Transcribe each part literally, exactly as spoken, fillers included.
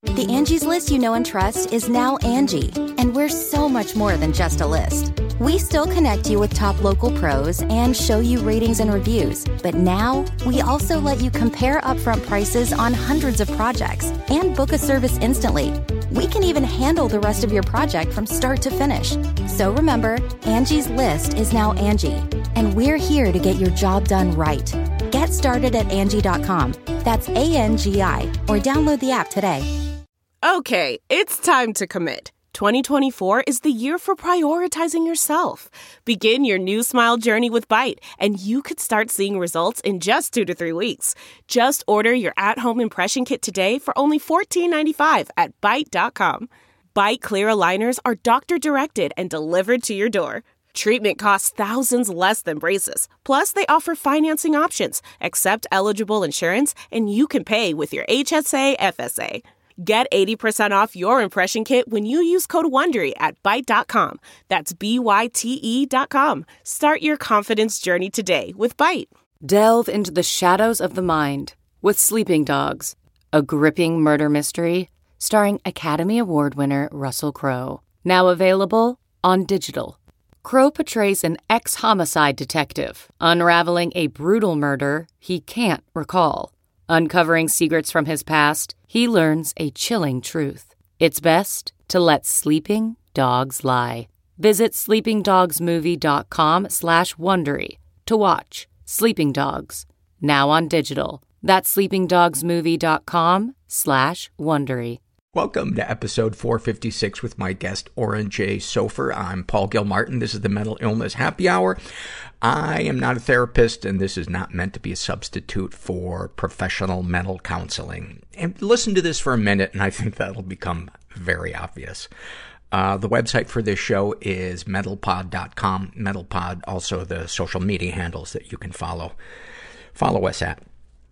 The Angie's List you know and trust is now Angie, and we're so much more than just a list. We still connect you with top local pros and show you ratings and reviews, but now we also let you compare upfront prices on hundreds of projects and book a service instantly. We can even handle the rest of your project from start to finish. So remember, Angie's List is now Angie, and we're here to get your job done right. Get started at Angie dot com. That's A N G I, or download the app today. Okay, it's time to commit. twenty twenty-four is the year for prioritizing yourself. Begin your new smile journey with Byte, and you could start seeing results in just two to three weeks. Just order your at-home impression kit today for only fourteen ninety-five at Byte dot com. Byte Clear aligners are doctor-directed and delivered to your door. Treatment costs thousands less than braces. Plus, they offer financing options, accept eligible insurance, and you can pay with your H S A F S A. Get eighty percent off your impression kit when you use code WONDERY at Byte dot com. That's B Y T E dot com. Start your confidence journey today with Byte. Delve into the shadows of the mind with Sleeping Dogs, a gripping murder mystery starring Academy Award winner Russell Crowe. Now available on digital. Crowe portrays an ex-homicide detective unraveling a brutal murder he can't recall. Uncovering secrets from his past, he learns a chilling truth. It's best to let sleeping dogs lie. Visit sleeping dogs movie dot com slash Wondery to watch Sleeping Dogs, now on digital. That's sleeping dogs movie dot com slash Wondery. Welcome to episode four fifty-six with my guest, Oren J. Sofer. I'm Paul Gilmartin. This is the Mental Illness Happy Hour. I am not a therapist, and this is not meant to be a substitute for professional mental counseling. And listen to this for a minute, and I think that'll become very obvious. Uh, the website for this show is mental pod dot com. MentalPod, also the social media handles that you can follow, follow us at.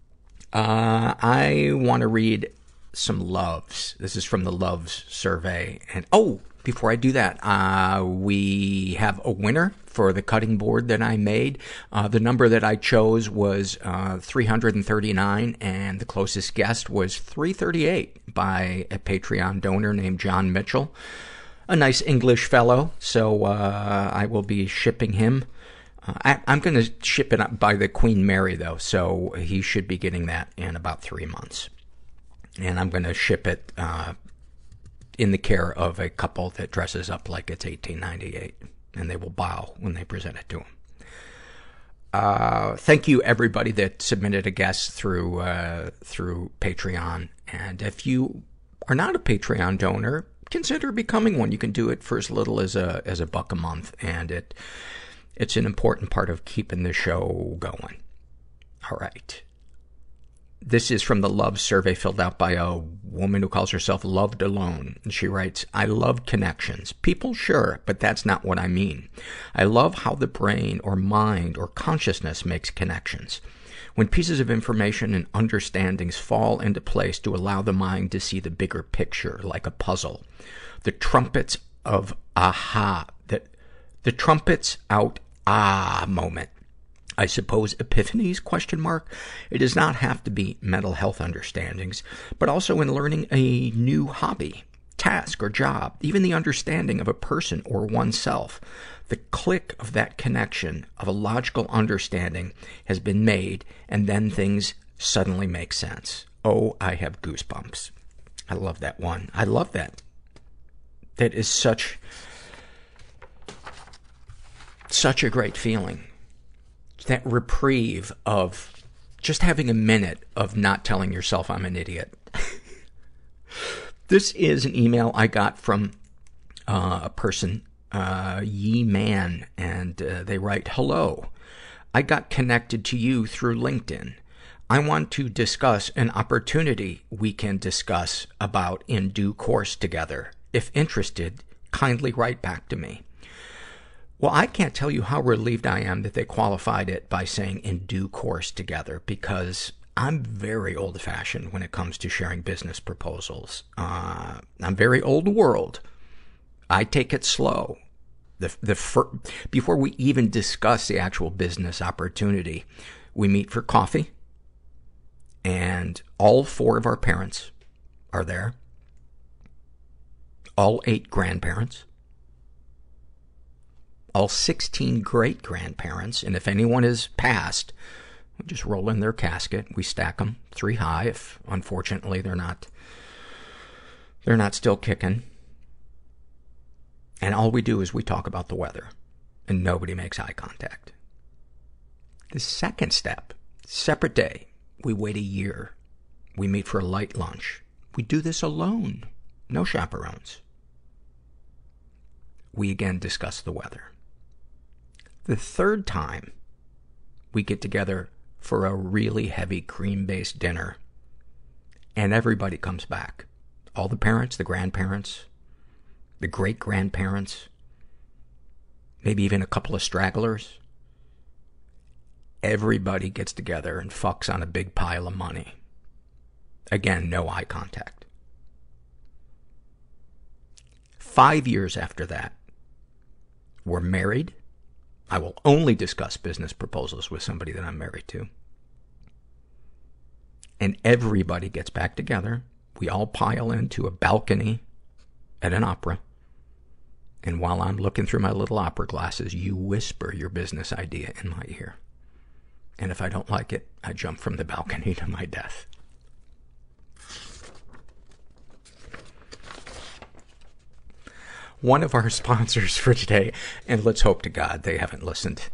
Uh, I want to read some loves. This is from the Loves survey. And, oh, before I do that, uh, we have a winner for the cutting board that I made. Uh, the number that I chose was, uh, three hundred thirty-nine, and the closest guest was three thirty-eight by a Patreon donor named John Mitchell. A nice English fellow, so, uh, I will be shipping him. Uh, I, I'm gonna ship it up by the Queen Mary, though, so he should be getting that in about three months. And I'm going to ship it uh, in the care of a couple that dresses up like it's eighteen ninety-eight, and they will bow when they present it to them. Uh, thank you, everybody that submitted a guest through uh, through Patreon. And if you are not a Patreon donor, consider becoming one. You can do it for as little as a as a buck a month, and it it's an important part of keeping the show going. All right. This is from the Love survey filled out by a woman who calls herself Loved Alone. And she writes, I love connections. People, sure, but that's not what I mean. I love how the brain or mind or consciousness makes connections. When pieces of information and understandings fall into place to allow the mind to see the bigger picture like a puzzle. The trumpets of aha, the, the trumpets out ah moment. I suppose epiphanies, question mark. It does not have to be mental health understandings, but also in learning a new hobby, task, or job, even the understanding of a person or oneself. The click of that connection of a logical understanding has been made, and then things suddenly make sense. Oh, I have goosebumps. I love that one. I love that. That is such, such a great feeling. That reprieve of just having a minute of not telling yourself I'm an idiot. This is an email I got from uh, a person, uh, Yi Man, and uh, they write, hello. I got connected to you through LinkedIn. I want to discuss an opportunity we can discuss about in due course together. If interested, kindly write back to me. Well, I can't tell you how relieved I am that they qualified it by saying in due course together, because I'm very old-fashioned when it comes to sharing business proposals. Uh, I'm very old world. I take it slow. The, the fir- before we even discuss the actual business opportunity, we meet for coffee, and all four of our parents are there. all eight grandparents, all sixteen great-grandparents, and if anyone is passed, we just roll in their casket. We stack them three high if, unfortunately, they're not, they're not still kicking. And all we do is we talk about the weather, and nobody makes eye contact. The second step, separate day, we wait a year. We meet for a light lunch. We do this alone. No chaperones. We again discuss the weather. The third time, we get together for a really heavy cream-based dinner, and everybody comes back. All the parents, the grandparents, the great-grandparents, maybe even a couple of stragglers. Everybody gets together and fucks on a big pile of money. Again, no eye contact. Five years after that, we're married. I will only discuss business proposals with somebody that I'm married to. And everybody gets back together. We all pile into a balcony at an opera. And while I'm looking through my little opera glasses, you whisper your business idea in my ear. And if I don't like it, I jump from the balcony to my death. One of our sponsors for today, and let's hope to God they haven't listened.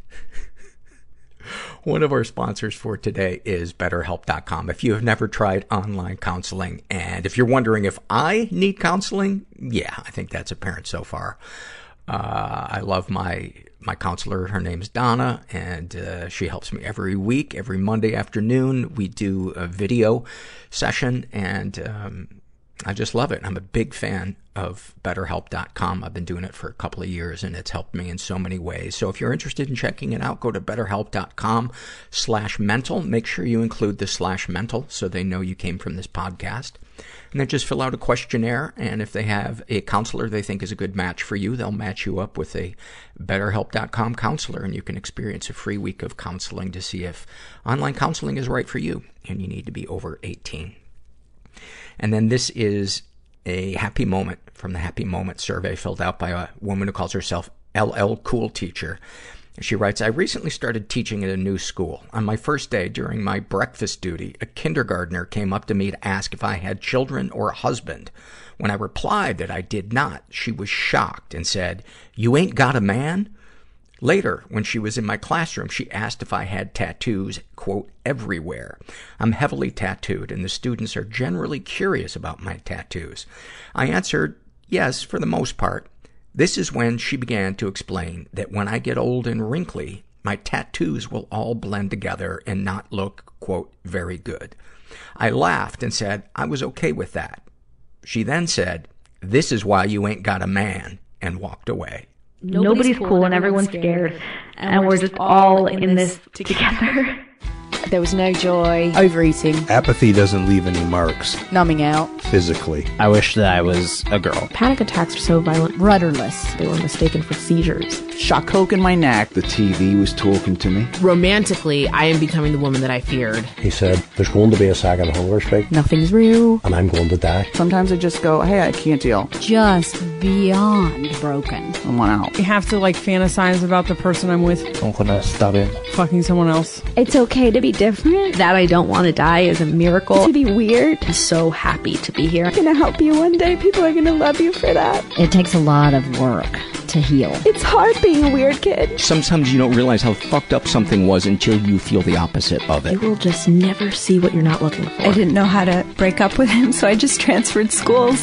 One of our sponsors for today is better help dot com. If you have never tried online counseling, and if you're wondering if I need counseling, yeah, I think that's apparent so far. Uh, I love my, my counselor. Her name's Donna, and, uh, she helps me every week. Every Monday afternoon, we do a video session, and, um, I just love it. I'm a big fan of better help dot com. I've been doing it for a couple of years, and it's helped me in so many ways. So if you're interested in checking it out, go to better help dot com slash mental. Make sure you include the slash mental so they know you came from this podcast. And then just fill out a questionnaire, and if they have a counselor they think is a good match for you, they'll match you up with a better help dot com counselor, and you can experience a free week of counseling to see if online counseling is right for you, and you need to be over eighteen. And then this is a happy moment from the Happy Moment survey filled out by a woman who calls herself L L Cool Teacher. She writes, I recently started teaching at a new school. On my first day during my breakfast duty, a kindergartner came up to me to ask if I had children or a husband. When I replied that I did not, she was shocked and said, "You ain't got a man?" Later, when she was in my classroom, she asked if I had tattoos, quote, everywhere. I'm heavily tattooed, and the students are generally curious about my tattoos. I answered, yes, for the most part. This is when she began to explain that when I get old and wrinkly, my tattoos will all blend together and not look, quote, very good. I laughed and said I was okay with that. She then said, this is why you ain't got a man, and walked away. Nobody's, Nobody's cool, cool and everyone's scared, scared and, and we're just all in, in this together. There was no joy, overeating. Apathy doesn't leave any marks. Numbing out. Physically. I wish that I was a girl. Panic attacks are so violent. Rudderless. They were mistaken for seizures. Shot coke in my neck. The T V was talking to me. Romantically, I am becoming the woman that I feared. He said, there's going to be a second hunger strike. Nothing's real. And I'm going to die. Sometimes I just go, hey, I can't deal. Just beyond broken. I want out. You have to, like, fantasize about the person I'm with. I'm going to stab him. Fucking someone else. It's okay to be different. That I don't want to die is a miracle. To be weird. I'm so happy to be here. I'm going to help you one day. People are going to love you for that. It takes a lot of work to heal. It's hard being a weird kid. Sometimes you don't realize how fucked up something was until you feel the opposite of it. You will just never see what you're not looking for. I didn't know how to break up with him, so I just transferred schools.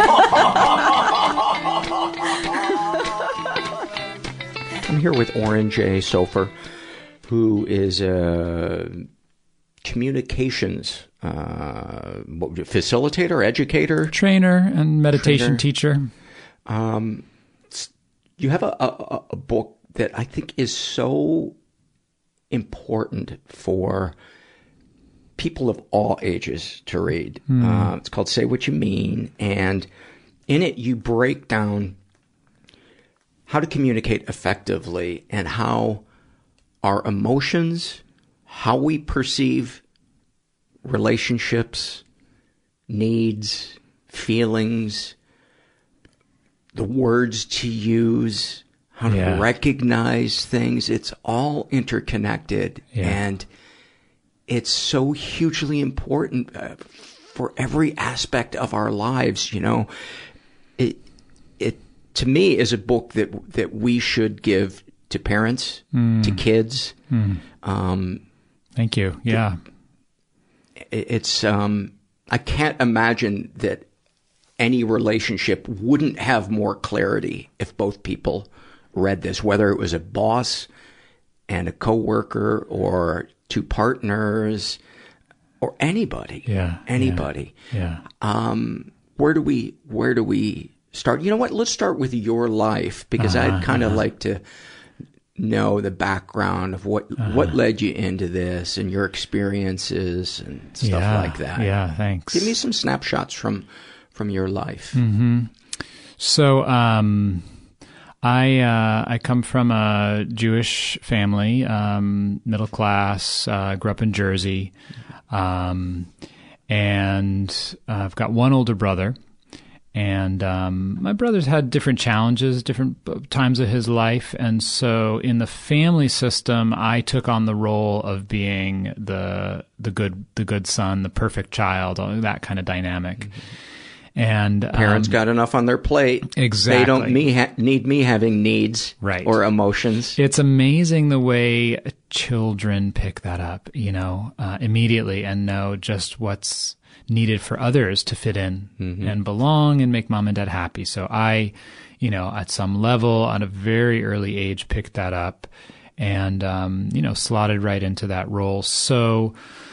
I'm here with Oren J. Sofer, who is a communications uh, facilitator, educator, trainer, and meditation trainer. teacher. Um, you have a, a, a book that I think is so important for people of all ages to read. Mm. Uh, it's called Say What You Mean, and in it you break down how to communicate effectively and how our emotions, how we perceive relationships, needs, feelings, the words to use, how to Yeah. recognize things. It's all interconnected. Yeah. And it's so hugely important uh, for every aspect of our lives. You know, it, it, to me, is a book that, that we should give to parents, Mm. to kids. Mm. Um, Thank you. Yeah. it, it's, um, I can't imagine that any relationship wouldn't have more clarity if both people read this, whether it was a boss and a coworker or two partners or anybody. Yeah. Anybody. Yeah. Um, where do we, where do we start? You know what? Let's start with your life, because Uh-huh, I'd kind of uh-huh. like to know the background of what, Uh-huh. what led you into this and your experiences and stuff Yeah, like that. yeah, thanks. Give me some snapshots from, from your life. Hmm. So, um, I, uh, I come from a Jewish family, um, middle class, uh, grew up in Jersey. Um, and uh, I've got one older brother. And um, my brother's had different challenges, different times of his life. And so in the family system, I took on the role of being the the good the good son, the perfect child, that kind of dynamic. Mm-hmm. And Parents um, got enough on their plate. Exactly. They don't me ha- need me having needs right. or emotions. It's amazing the way children pick that up, you know, uh, immediately and know just what's needed for others to fit in mm-hmm. and belong and make mom and dad happy. So I, you know, at some level at a very early age, picked that up and, um, you know, slotted right into that role. So,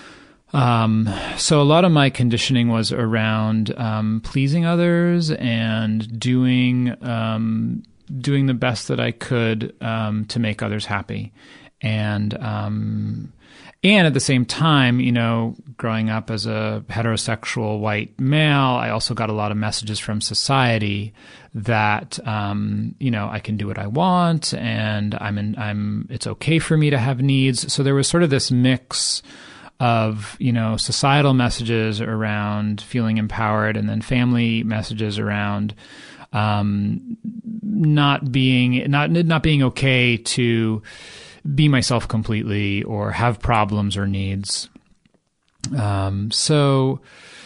um, so a lot of my conditioning was around, um, pleasing others and doing, um, doing the best that I could, um, to make others happy. And, um, And at the same time, you know, growing up as a heterosexual white male, I also got a lot of messages from society that, um, you know, I can do what I want and I'm in, I'm, it's okay for me to have needs. So there was sort of this mix of, you know, societal messages around feeling empowered and then family messages around, um, not being, not, not being okay to be myself completely or have problems or needs. Um, so,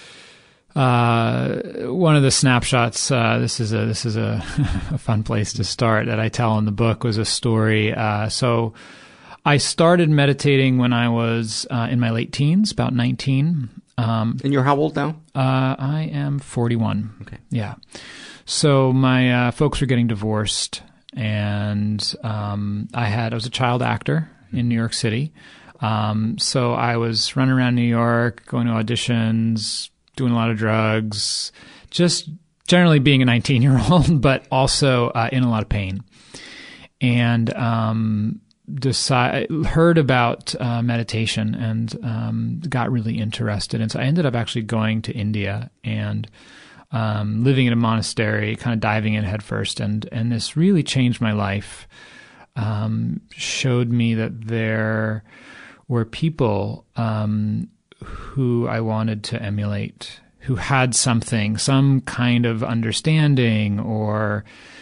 uh, one of the snapshots, uh, this is a, this is a, a fun place to start that I tell in the book was a story. Uh, so I started meditating when I was, uh, in my late teens, about nineteen. Um, and you're how old now? Uh, I am forty-one. Okay. Yeah. So my, uh, folks were getting divorced. And um, I had I was a child actor in New York City, um, so I was running around New York, going to auditions, doing a lot of drugs, just generally being a nineteen-year-old, but also uh, in a lot of pain. And um, decide, heard about uh, meditation and um, got really interested, and so I ended up actually going to India and. Um, living in a monastery, kind of diving in head first. And, and this really changed my life, um, showed me that there were people, um, who I wanted to emulate, who had something, some kind of understanding or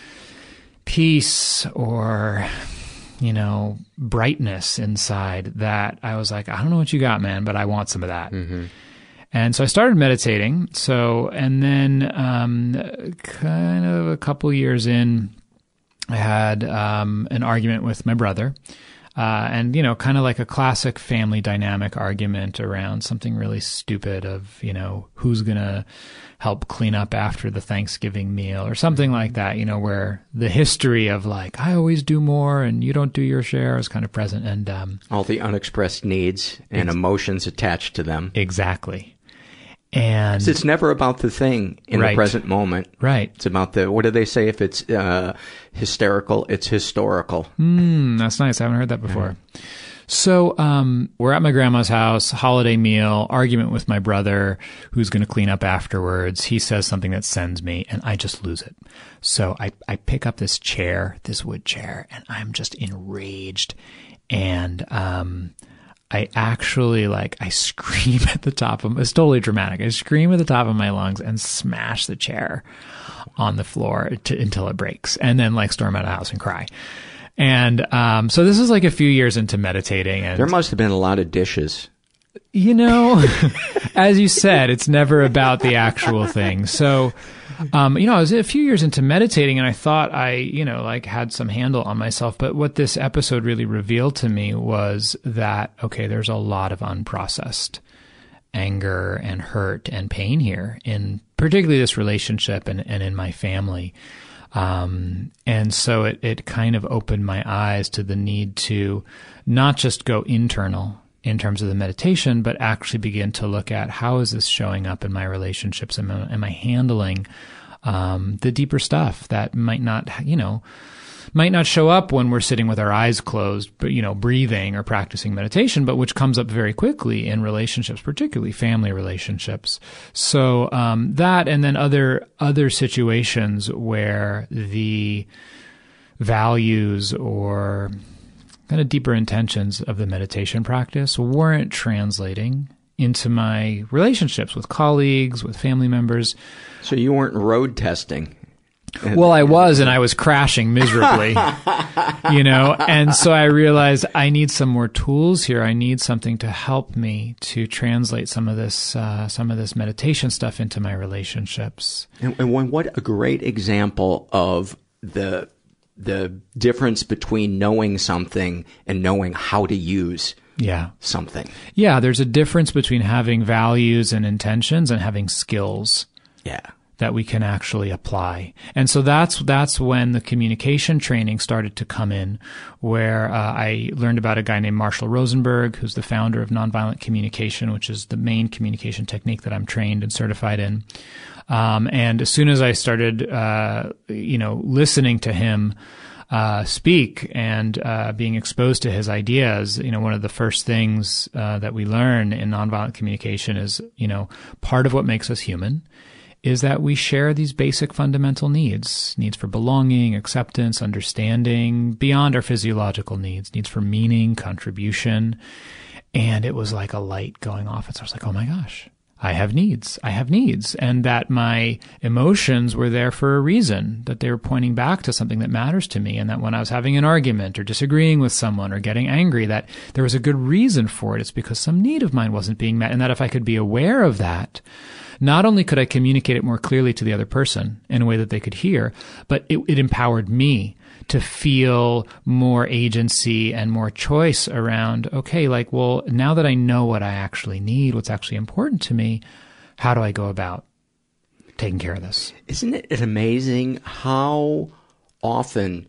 peace or, you know, brightness inside that I was like, I don't know what you got, man, but I want some of that. Mm-hmm. And so I started meditating. So, and then, um, kind of a couple years in, I had, um, an argument with my brother, uh, and, you know, kind of like a classic family dynamic argument around something really stupid of, you know, who's going to help clean up after the Thanksgiving meal or something like that, you know, where the history of like, I always do more and you don't do your share is kind of present. And, um, all the unexpressed needs and ex- emotions attached to them. Exactly. And so it's never about the thing in right. the present moment. Right. It's about the, what do they say? If it's, uh, hysterical, it's historical. Mm, that's nice. I haven't heard that before. Yeah. So, um, we're at my grandma's house, holiday meal, argument with my brother, who's going to clean up afterwards. He says something that sends me and I just lose it. So I, I pick up this chair, this wood chair, and I'm just enraged. And, um, I actually like, I scream at the top of, it's totally dramatic. I scream at the top of my lungs and smash the chair on the floor to, until it breaks, and then like storm out of the house and cry. And, um, so this is like a few years into meditating, and there must have been a lot of dishes. You know, as you said, it's never about the actual thing. So, um, you know, I was a few years into meditating, and I thought I, you know, like had some handle on myself. But what this episode really revealed to me was that, okay, there's a lot of unprocessed anger and hurt and pain here in particularly this relationship and, and in my family. Um, and so it, it kind of opened my eyes to the need to not just go internal in terms of the meditation, but actually begin to look at how is this showing up in my relationships? Am I, am I handling um, the deeper stuff that might not, you know, might not show up when we're sitting with our eyes closed, but, you know, breathing or practicing meditation, but which comes up very quickly in relationships, particularly family relationships. So um, that, and then other other situations where the values or kind of deeper intentions of the meditation practice weren't translating into my relationships with colleagues, with family members. So you weren't road testing. Well, I was, and I was crashing miserably, you know, and so I realized I need some more tools here. I need something to help me to translate some of this, uh, some of this meditation stuff into my relationships. And, and when, what a great example of the the difference between knowing something and knowing how to use yeah. something. Yeah, there's a difference between having values and intentions and having skills. Yeah. That we can actually apply. And so that's that's when the communication training started to come in, where uh, I learned about a guy named Marshall Rosenberg, who's the founder of Nonviolent Communication, which is the main communication technique that I'm trained and certified in. Um, and as soon as I started, uh, you know, listening to him uh, speak and uh, being exposed to his ideas, you know, one of the first things uh, that we learn in nonviolent communication is, you know, part of what makes us human is that we share these basic fundamental needs, needs for belonging, acceptance, understanding, beyond our physiological needs, needs for meaning, contribution. And it was like a light going off. And so I was like, oh my gosh, I have needs. I have needs. And that my emotions were there for a reason, that they were pointing back to something that matters to me. And that when I was having an argument or disagreeing with someone or getting angry, that there was a good reason for it. It's because some need of mine wasn't being met. And that if I could be aware of that, not only could I communicate it more clearly to the other person in a way that they could hear, but it, it empowered me to feel more agency and more choice around, okay, like, well, now that I know what I actually need, what's actually important to me, how do I go about taking care of this? Isn't it amazing how often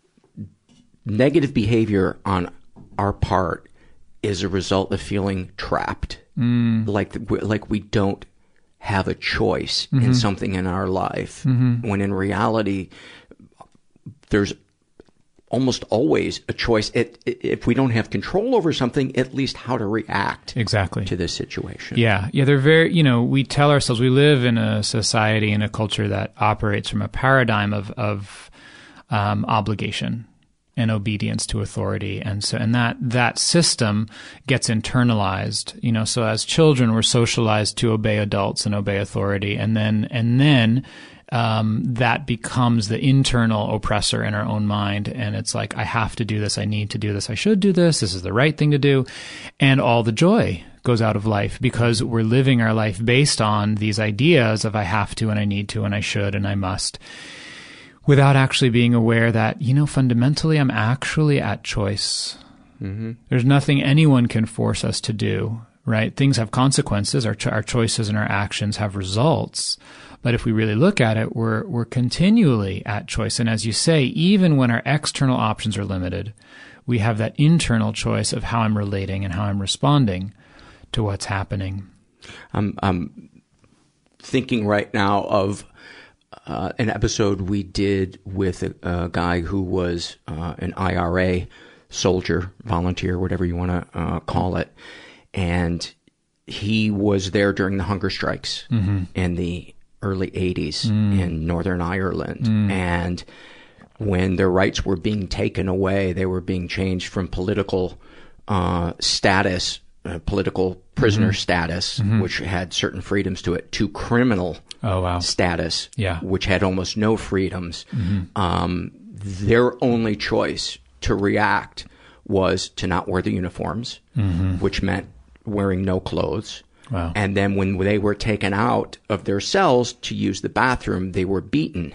negative behavior on our part is a result of feeling trapped? Mm. Like, like we don't have a choice mm-hmm. in something in our life, mm-hmm. when in reality, there's almost always a choice. It, it, if we don't have control over something, at least how to react exactly to this situation. Yeah. Yeah. They're very, you know, we tell ourselves we live in a society and a culture that operates from a paradigm of, of, um, obligation and obedience to authority. And so, and that, that system gets internalized, you know, so as children, we're socialized to obey adults and obey authority. And then, and then, um, that becomes the internal oppressor in our own mind. And it's like, I have to do this. I need to do this. I should do this. This is the right thing to do. And all the joy goes out of life because we're living our life based on these ideas of I have to, and I need to, and I should, and I must, without actually being aware that, you know, fundamentally, I'm actually at choice. Mm-hmm. There's nothing anyone can force us to do, right? Things have consequences. Our, cho- our choices and our actions have results. But if we really look at it, we're, we're continually at choice. And as you say, even when our external options are limited, we have that internal choice of how I'm relating and how I'm responding to what's happening. I'm, I'm thinking right now of Uh, an episode we did with a, a guy who was uh, an I R A soldier, volunteer, whatever you want to uh, call it. And he was there during the hunger strikes mm-hmm. in the early eighties mm. in Northern Ireland. Mm. And when their rights were being taken away, they were being changed from political uh, status, uh, political prisoner Mm-hmm. status, Mm-hmm. which had certain freedoms to it, to criminal oh, wow. status, yeah. which had almost no freedoms. Mm-hmm. Um, their only choice to react was to not wear the uniforms, mm-hmm. which meant wearing no clothes. Wow. And then when they were taken out of their cells to use the bathroom, they were beaten.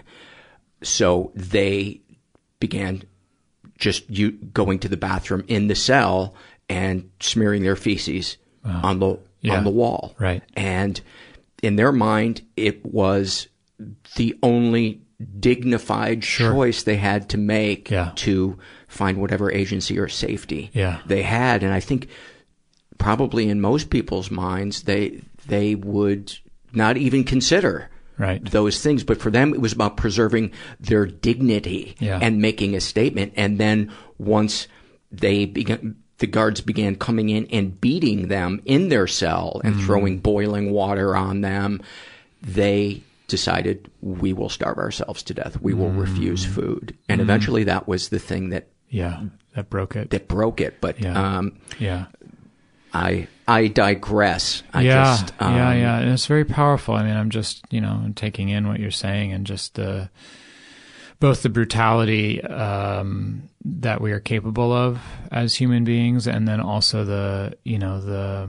So they began just you, going to the bathroom in the cell and smearing their feces wow. on the yeah. on the wall. Right. And in their mind, it was the only dignified sure. choice they had to make yeah. to find whatever agency or safety yeah. they had. And I think probably in most people's minds, they they would not even consider right. those things. But for them, it was about preserving their dignity yeah. and making a statement. And then once they began, the guards began coming in and beating them in their cell and mm. throwing boiling water on them, they decided, we will starve ourselves to death. We will mm. refuse food. And mm. eventually that was the thing that yeah that broke it. That broke it. But yeah. um, yeah. I I digress. I yeah, just, um, yeah, yeah. And it's very powerful. I mean, I'm just, you know, I'm taking in what you're saying and just the, both the brutality um, that we are capable of as human beings, and then also the, you know, the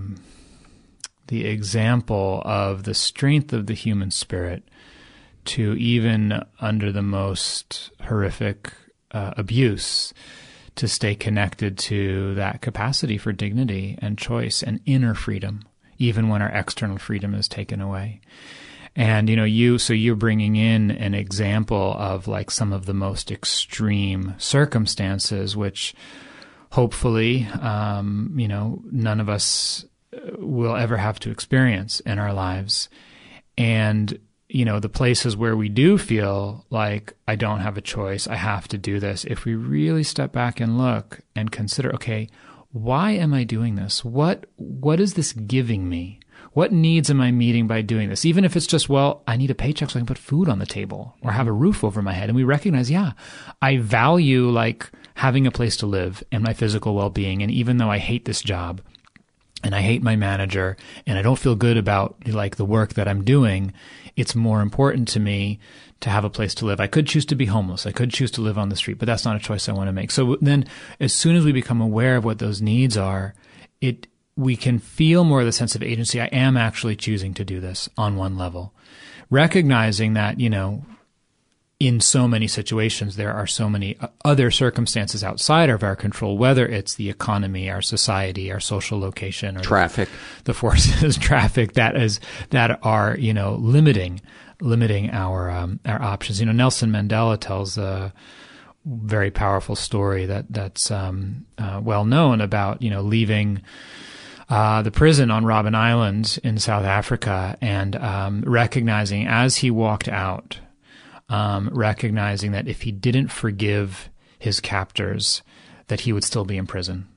the example of the strength of the human spirit to, even under the most horrific uh, abuse, to stay connected to that capacity for dignity and choice and inner freedom, even when our external freedom is taken away. And, you know, you, so you're bringing in an example of like some of the most extreme circumstances, which hopefully, um, you know, none of us will ever have to experience in our lives. And, you know, the places where we do feel like I don't have a choice, I have to do this. If we really step back and look and consider, okay, why am I doing this? What, what is this giving me? What needs am I meeting by doing this? Even if it's just, well, I need a paycheck so I can put food on the table or have a roof over my head. And we recognize, yeah, I value like having a place to live and my physical well-being. And even though I hate this job and I hate my manager and I don't feel good about like the work that I'm doing, it's more important to me to have a place to live. I could choose to be homeless. I could choose to live on the street, but that's not a choice I want to make. So then as soon as we become aware of what those needs are, it, we can feel more of the sense of agency. I am actually choosing to do this on one level, recognizing that, you know, in so many situations, there are so many other circumstances outside of our control, whether it's the economy, our society, our social location, or traffic, the, the forces, traffic that is, that are, you know, limiting, limiting our, um, our options. You know, Nelson Mandela tells a very powerful story that, that's, um, uh, well known about, you know, leaving, Uh, the prison on Robben Island in South Africa, and um, recognizing as he walked out, um, recognizing that if he didn't forgive his captors, that he would still be in prison.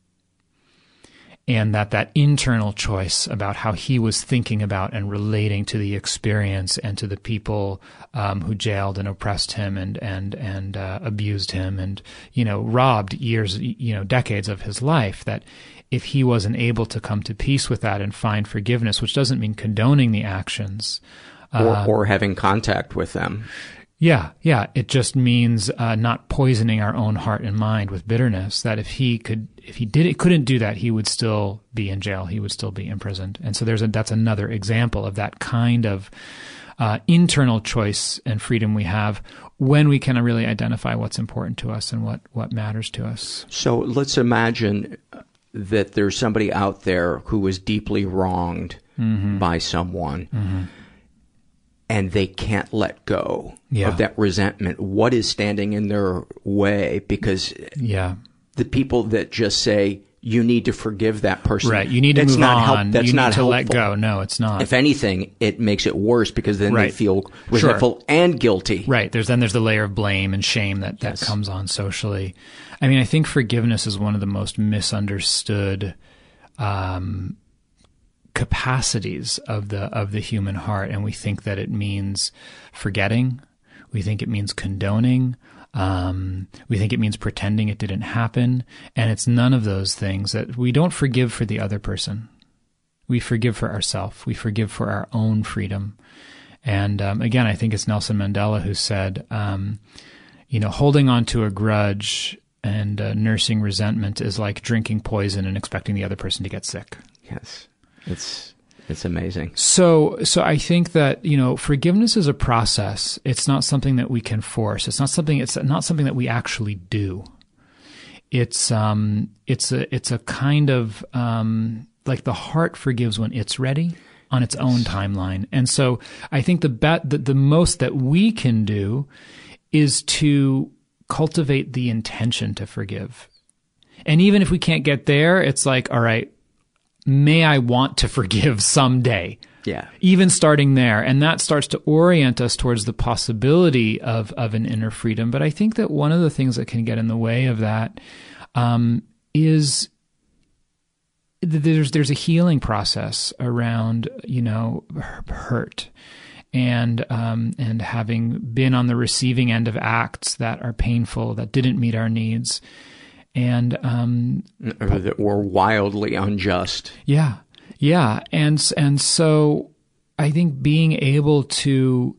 And that that internal choice about how he was thinking about and relating to the experience and to the people um, who jailed and oppressed him and and and uh, abused him and, you know, robbed years, you know, decades of his life, that if he wasn't able to come to peace with that and find forgiveness, which doesn't mean condoning the actions. Or, uh, or having contact with them. Yeah, yeah. It just means uh, not poisoning our own heart and mind with bitterness, that if he could, if he did it, couldn't do that, he would still be in jail. He would still be imprisoned. And so there's a, that's another example of that kind of uh, internal choice and freedom we have when we can really identify what's important to us and what, what matters to us. So let's imagine that there's somebody out there who was deeply wronged mm-hmm. by someone. Mm-hmm. And they can't let go yeah. of that resentment. What is standing in their way? Because yeah. the people that just say, you need to forgive that person. Right. You need to that's move not on. Help, that's you not need to helpful. let go. No, it's not. If anything, it makes it worse because then right. they feel resentful sure. and guilty. Right. There's then there's the layer of blame and shame that, that yes. comes on socially. I mean, I think forgiveness is one of the most misunderstood um capacities of the of the human heart, and we think that it means forgetting. We think it means condoning. Um, we think it means pretending it didn't happen. And it's none of those things. That we don't forgive for the other person. We forgive for ourselves. We forgive for our own freedom. And um, again, I think it's Nelson Mandela who said, um, you know, holding on to a grudge and uh, nursing resentment is like drinking poison and expecting the other person to get sick. Yes, it's it's amazing. So, so I think that, you know, forgiveness is a process. It's not something that we can force. It's not something. It's not something that we actually do. It's um, it's a it's a kind of um, like the heart forgives when it's ready on its own timeline. And so I think the bet that the most that we can do is to cultivate the intention to forgive. And even if we can't get there, it's like, all right, may I want to forgive someday? Yeah. Even starting there. And that starts to orient us towards the possibility of, of an inner freedom. But I think that one of the things that can get in the way of that um, is there's there's a healing process around, you know, hurt. And um, and having been on the receiving end of acts that are painful, that didn't meet our needs, and um, or that were wildly unjust. Yeah, yeah, and and so I think being able to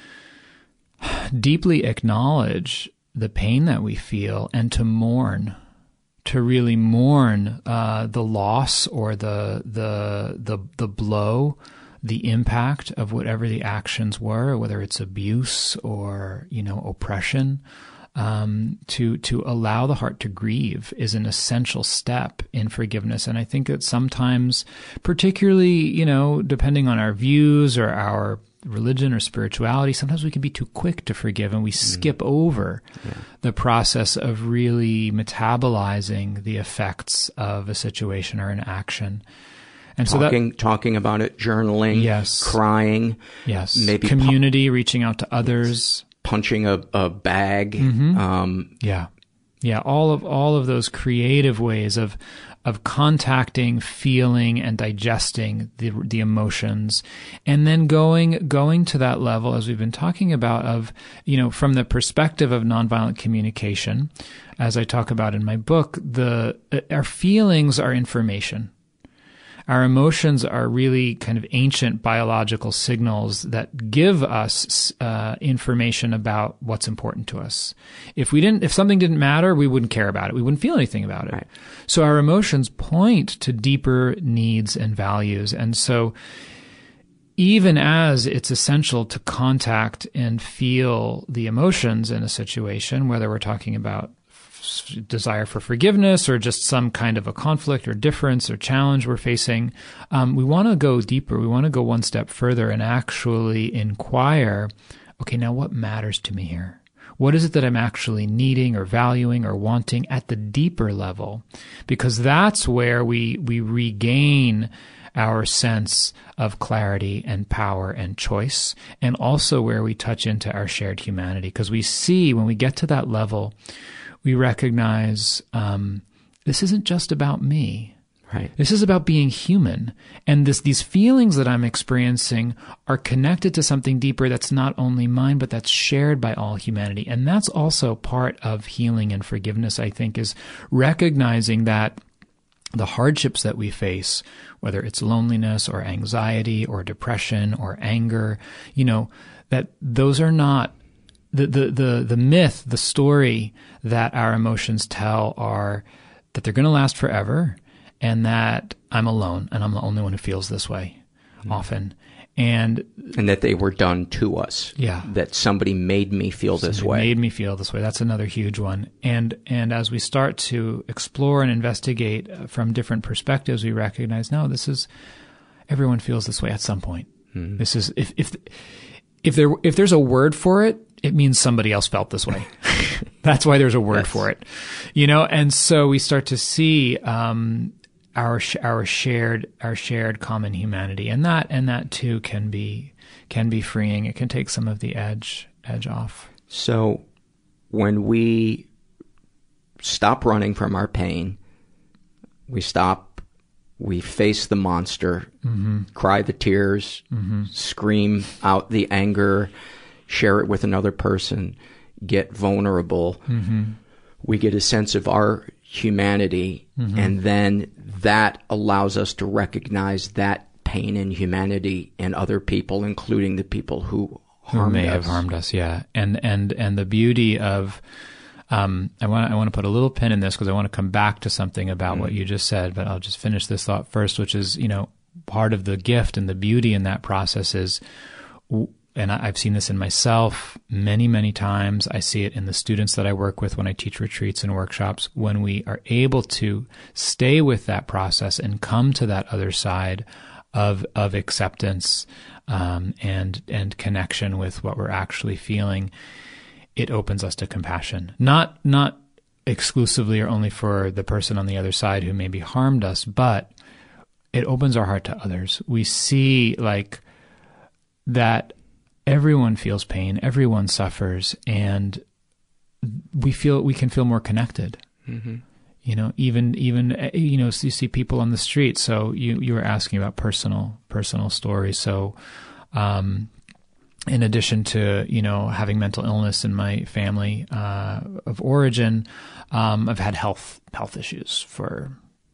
deeply acknowledge the pain that we feel and to mourn, to really mourn uh, the loss or the the the the blow, the impact of whatever the actions were, whether it's abuse or, you know, oppression, um, to, to allow the heart to grieve is an essential step in forgiveness. And I think that sometimes, particularly, you know, depending on our views or our religion or spirituality, sometimes we can be too quick to forgive and we mm. skip over yeah. the process of really metabolizing the effects of a situation or an action. And talking, so that, talking about it, journaling, yes, crying, yes, maybe community, pu- reaching out to others, punching a, a bag, mm-hmm. um, yeah, yeah, all of all of those creative ways of of contacting, feeling, and digesting the the emotions, and then going going to that level, as we've been talking about, of, you know, from the perspective of nonviolent communication, as I talk about in my book, the our feelings are information. Our emotions are really kind of ancient biological signals that give us uh, information about what's important to us. If we didn't, if something didn't matter, we wouldn't care about it. We wouldn't feel anything about it. Right. So our emotions point to deeper needs and values. And so even as it's essential to contact and feel the emotions in a situation, whether we're talking about desire for forgiveness or just some kind of a conflict or difference or challenge we're facing, um, we want to go deeper. We want to go one step further and actually inquire, okay, now what matters to me here? What is it that I'm actually needing or valuing or wanting at the deeper level? Because that's where we we regain our sense of clarity and power and choice, and also where we touch into our shared humanity. Because we see, when we get to that level, we recognize um, this isn't just about me. Right. This is about being human. And this, these feelings that I'm experiencing are connected to something deeper that's not only mine, but that's shared by all humanity. And that's also part of healing and forgiveness, I think, is recognizing that the hardships that we face, whether it's loneliness or anxiety or depression or anger, you know, that those are not The, the, the, the myth, the story that our emotions tell are that they're going to last forever and that I'm alone and I'm the only one who feels this way mm-hmm. often. And and that they were done to us. Yeah. That somebody made me feel somebody this way. made me feel this way. That's another huge one. And, and as we start to explore and investigate from different perspectives, we recognize, no, this is, everyone feels this way at some point. Mm-hmm. This is, if, if, if there, if there's a word for it, it means somebody else felt this way. That's why there's a word yes. for it, you know? And so we start to see, um, our, our shared, our shared common humanity. And that, and that too can be, can be freeing. It can take some of the edge, edge off. So when we stop running from our pain, we stop, we face the monster, mm-hmm. cry the tears, mm-hmm. scream out the anger, share it with another person. get vulnerable, mm-hmm. we get a sense of our humanity, mm-hmm. and then that allows us to recognize that pain and humanity in other people, including the people who harmed who may us. have harmed us. Yeah, and and and the beauty of um, I want I want to put a little pin in this because I want to come back to something about mm. what you just said, but I'll just finish this thought first, which is, you know, part of the gift and the beauty in that process is. And I've seen this in myself many, many times. I see it in the students that I work with when I teach retreats and workshops. When we are able to stay with that process and come to that other side of of acceptance um, and and connection with what we're actually feeling, it opens us to compassion. Not not exclusively or only for the person on the other side who maybe harmed us, but it opens our heart to others. We see like that. Everyone feels pain, everyone suffers, and we feel we can feel more connected. Mm-hmm. You know, even even you know, so you see people on the street. So you you were asking about personal personal stories. So, um, in addition to you know having mental illness in my family uh, of origin, um, I've had health health issues for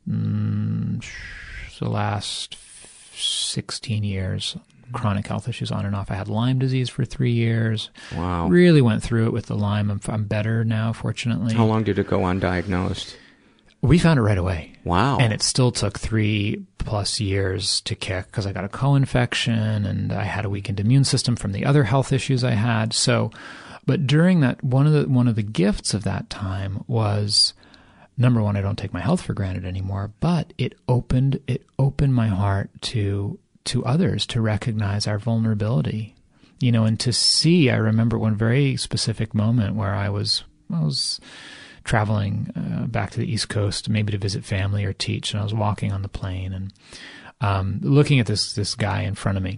mm, the last sixteen years. Chronic health issues on and off. I had Lyme disease for three years. Wow. Really went through it with the Lyme. I'm, I'm better now, fortunately. How long did it go undiagnosed? We found it right away. Wow. And it still took three plus years to kick because I got a co-infection and I had a weakened immune system from the other health issues I had. So, but during that, one of the, one of the gifts of that time was, number one, I don't take my health for granted anymore, but it opened, it opened my heart to to others, to recognize our vulnerability, you know, and to see, I remember one very specific moment where I was, I was traveling uh, back to the East Coast, maybe to visit family or teach, and I was walking on the plane and um, looking at this, this guy in front of me,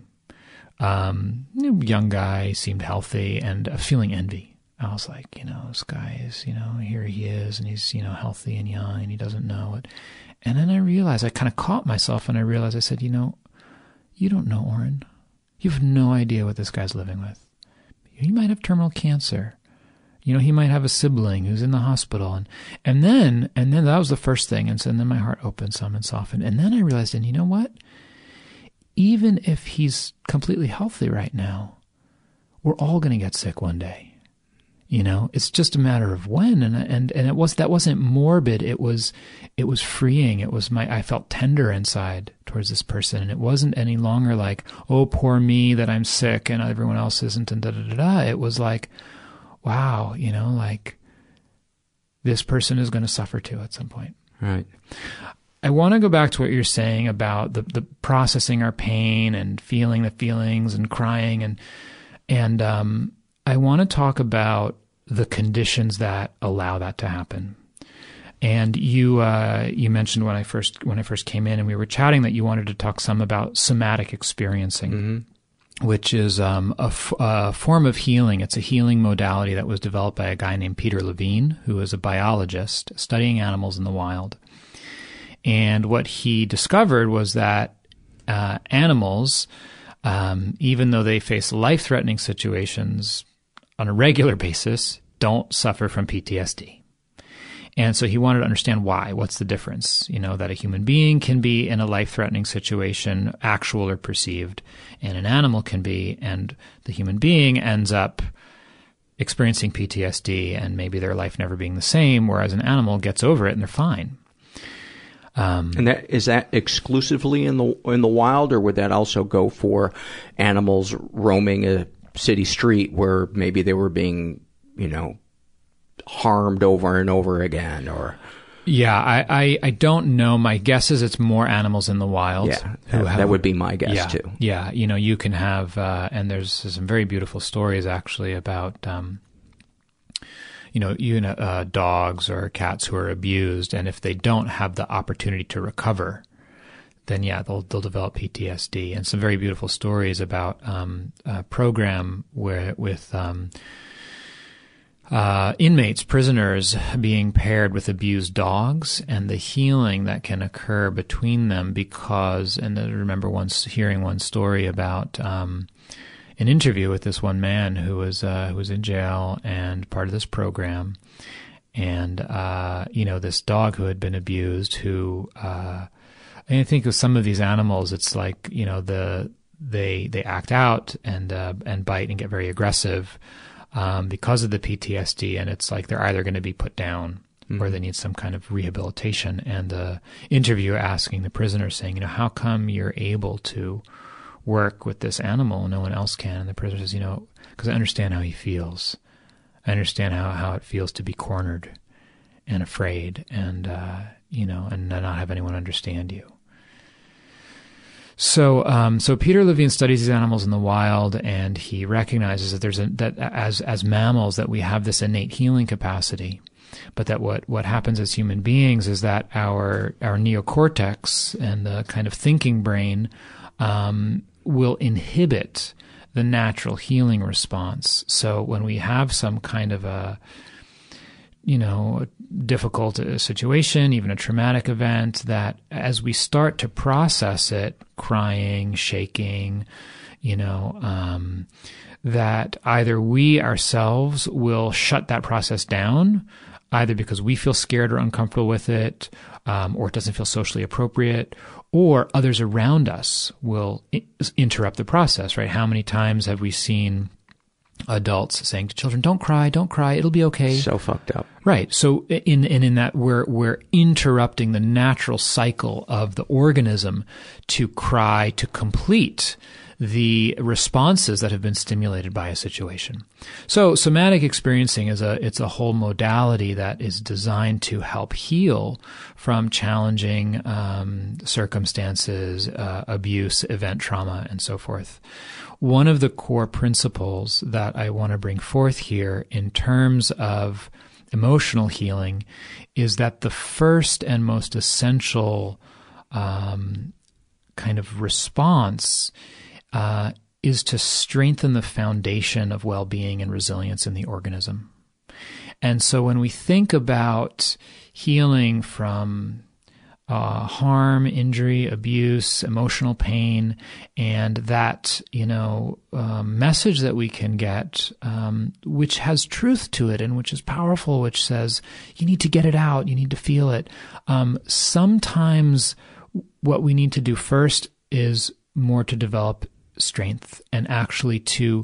um, young guy, seemed healthy, and uh, feeling envy. I was like, you know, this guy is, you know, here he is, and he's, you know, healthy and young, and he doesn't know it. And then I realized, I kind of caught myself, and I realized, I said, you know, you don't know Oren. You have no idea what this guy's living with. He might have terminal cancer. You know, he might have a sibling who's in the hospital. And, and then, and then that was the first thing. And so and then my heart opened some and softened. And then I realized, and you know what? Even if he's completely healthy right now, we're all going to get sick one day. You know, it's just a matter of when. And, and, and it was, that wasn't morbid. It was, it was freeing. It was my, I felt tender inside towards this person. And it wasn't any longer like, oh, poor me that I'm sick and everyone else isn't, and da, da, da, da. It was like, wow, you know, like this person is going to suffer too at some point. Right. I want to go back to what you're saying about the, the processing our pain and feeling the feelings and crying. And, and, um, I want to talk about the conditions that allow that to happen. And you uh, you mentioned when I first when I first came in and we were chatting that you wanted to talk some about somatic experiencing, mm-hmm. which is um, a, f- a form of healing. It's a healing modality that was developed by a guy named Peter Levine, who is a biologist studying animals in the wild. And what he discovered was that uh, animals, um, even though they face life-threatening situations on a regular basis, don't suffer from P T S D. And so he wanted to understand why. What's the difference? You know, that a human being can be in a life-threatening situation, actual or perceived, and an animal can be, and the human being ends up experiencing P T S D and maybe their life never being the same, whereas an animal gets over it and they're fine. Um, and that, is that exclusively in the in the wild, or would that also go for animals roaming a city street where maybe they were being, you know, harmed over and over again? Or yeah, I, I, I don't know. My guess is it's more animals in the wild. Yeah, that, have, that would be my guess yeah, too. Yeah, you know, you can have, uh, and there's some very beautiful stories actually about, um, you know, you know, uh, dogs or cats who are abused, and if they don't have the opportunity to recover, then yeah, they'll they'll develop P T S D. And some very beautiful stories about um, a program where with um, uh, inmates, prisoners being paired with abused dogs, and the healing that can occur between them because, and I remember once hearing one story about um, an interview with this one man who was uh, who was in jail and part of this program. And, uh, you know, this dog who had been abused, who, uh, and I think with some of these animals, it's like, you know, the, they, they act out and, uh, and bite and get very aggressive, um, because of the P T S D. And it's like they're either going to be put down mm-hmm. or they need some kind of rehabilitation. And the interviewer asking the prisoner saying, you know, how come you're able to work with this animal and no one else can? And the prisoner says, you know, because I understand how he feels. I understand how, how it feels to be cornered and afraid and, uh, you know, and not have anyone understand you. So, um, so Peter Levine studies these animals in the wild, and he recognizes that there's a, that as, as mammals that we have this innate healing capacity, but that what, what happens as human beings is that our, our neocortex and the kind of thinking brain, um, will inhibit the natural healing response. So when we have some kind of a, you know, difficult situation, even a traumatic event, that as we start to process it, crying, shaking, you know, um, that either we ourselves will shut that process down, either because we feel scared or uncomfortable with it, um, or it doesn't feel socially appropriate, or others around us will I- interrupt the process, right? How many times have we seen adults saying to children, don't cry, don't cry, it'll be okay. So fucked up. Right. So in, in, in that we're, we're interrupting the natural cycle of the organism to cry to complete the responses that have been stimulated by a situation. So somatic experiencing is a, it's a whole modality that is designed to help heal from challenging, um, circumstances, uh, abuse, event trauma, and so forth. One of the core principles that I want to bring forth here in terms of emotional healing is that the first and most essential, um, kind of response Uh, is to strengthen the foundation of well-being and resilience in the organism. And so when we think about healing from uh, harm, injury, abuse, emotional pain, and that, you know, uh, message that we can get, um, which has truth to it and which is powerful, which says, you need to get it out, you need to feel it. Um, sometimes what we need to do first is more to develop strength and actually to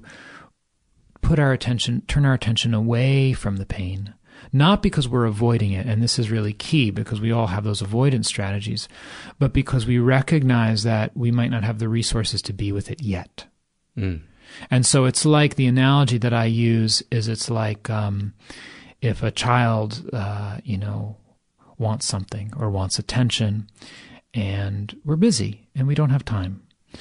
put our attention, turn our attention away from the pain, not because we're avoiding it. And this is really key because we all have those avoidance strategies, but because we recognize that we might not have the resources to be with it yet. Mm. And so it's like the analogy that I use is it's like, um, if a child, uh, you know, wants something or wants attention and we're busy and we don't have time.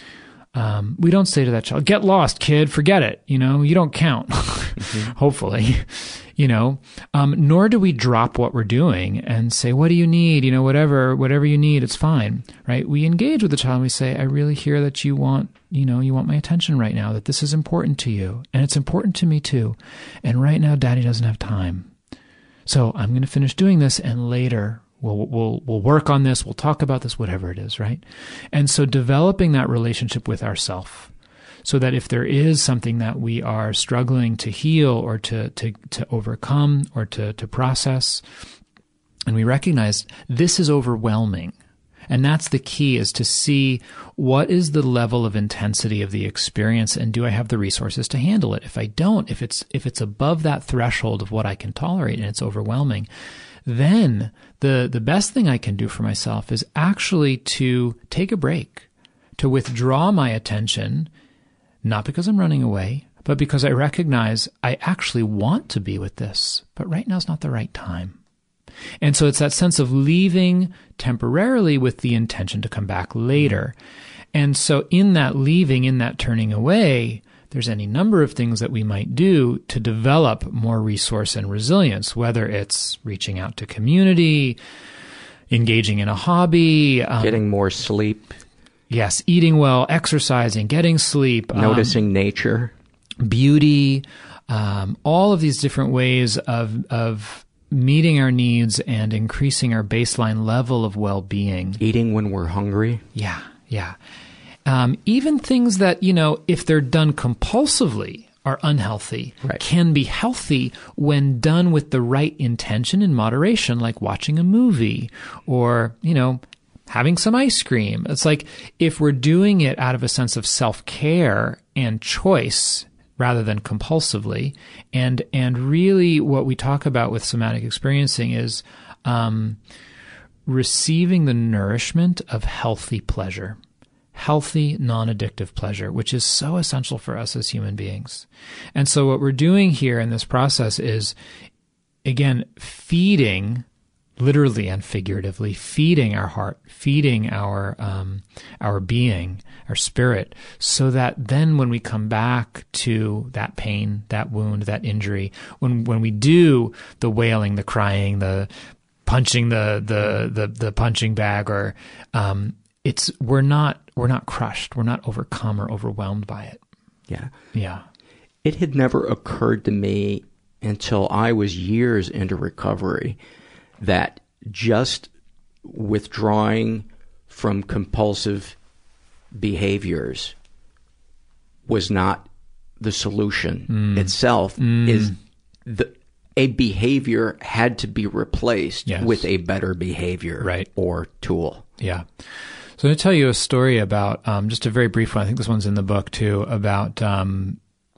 Um, we don't say to that child, get lost, kid, forget it. You know, you don't count, mm-hmm. hopefully, you know, um, nor do we drop what we're doing and say, what do you need? You know, whatever, whatever you need, it's fine, right? We engage with the child and we say, I really hear that you want, you know, you want my attention right now, that this is important to you and it's important to me too. And right now, daddy doesn't have time. So I'm going to finish doing this and later We'll, we'll, we'll work on this. We'll talk about this, whatever it is, right? And so developing that relationship with ourself so that if there is something that we are struggling to heal or to, to, to overcome or to, to process, and we recognize this is overwhelming. And that's the key, is to see what is the level of intensity of the experience and do I have the resources to handle it? If I don't, if it's, if it's above that threshold of what I can tolerate and it's overwhelming, then the, the best thing I can do for myself is actually to take a break, to withdraw my attention, not because I'm running away, but because I recognize I actually want to be with this, but right now is not the right time. And so it's that sense of leaving temporarily with the intention to come back later. And so in that leaving, in that turning away, there's any number of things that we might do to develop more resource and resilience, whether it's reaching out to community, engaging in a hobby, um, getting more sleep. Yes, eating well, exercising, getting sleep. Noticing um, nature. Beauty, um, all of these different ways of, of meeting our needs and increasing our baseline level of well-being. Eating when we're hungry. Yeah, yeah. Um, even things that, you know, if they're done compulsively are unhealthy, right. can be healthy when done with the right intention and moderation, like watching a movie or, you know, having some ice cream. It's like if we're doing it out of a sense of self-care and choice rather than compulsively, and and really what we talk about with somatic experiencing is um, receiving the nourishment of healthy pleasure. Healthy, non-addictive pleasure, which is so essential for us as human beings. And so what we're doing here in this process is, again, feeding, literally and figuratively, feeding our heart, feeding our um, our being, our spirit, so that then when we come back to that pain, that wound, that injury, when when we do the wailing, the crying, the punching the the the, the punching bag, or um, it's we're not we're not crushed, we're not overcome or overwhelmed by it. Yeah, yeah. It had never occurred to me until I was years into recovery that just withdrawing from compulsive behaviors was not the solution mm. itself. Mm. Is the a behavior had to be replaced yes. with a better behavior right. or tool. Yeah. So I'm going to tell you a story about, um, just a very brief one. I think this one's in the book too, about um,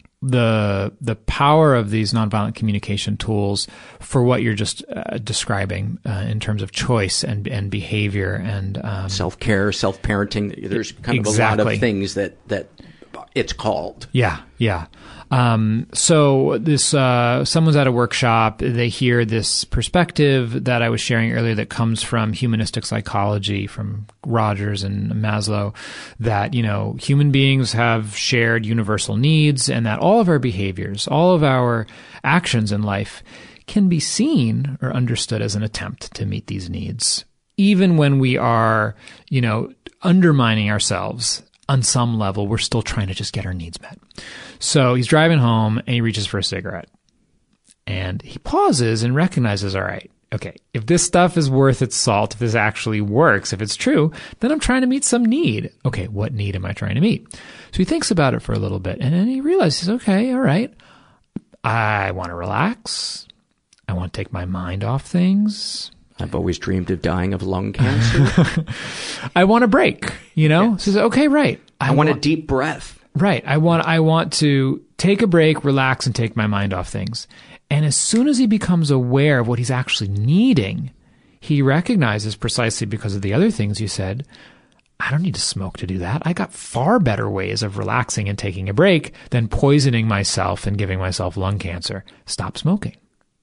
the the power of these nonviolent communication tools for what you're just uh, describing uh, in terms of choice and and behavior and um, self-care, self-parenting. There's kind of exactly. a lot of things that that it's called. Yeah, yeah. Um, so this, uh, someone's at a workshop, they hear this perspective that I was sharing earlier that comes from humanistic psychology, from Rogers and Maslow, that, you know, human beings have shared universal needs and that all of our behaviors, all of our actions in life can be seen or understood as an attempt to meet these needs, even when we are, you know, undermining ourselves. On some level, we're still trying to just get our needs met. So he's driving home and he reaches for a cigarette. And he pauses and recognizes, all right, okay, if this stuff is worth its salt, if this actually works, if it's true, then I'm trying to meet some need. Okay, what need am I trying to meet? So he thinks about it for a little bit and then he realizes, okay, all right, I want to relax. I want to take my mind off things. I've always dreamed of dying of lung cancer. I want a break, you know? Yes. So he's like, okay, right. I, I want, want a deep breath. Right. I want, I want to take a break, relax, and take my mind off things. And as soon as he becomes aware of what he's actually needing, he recognizes, precisely because of the other things you said, I don't need to smoke to do that. I got far better ways of relaxing and taking a break than poisoning myself and giving myself lung cancer. Stop smoking.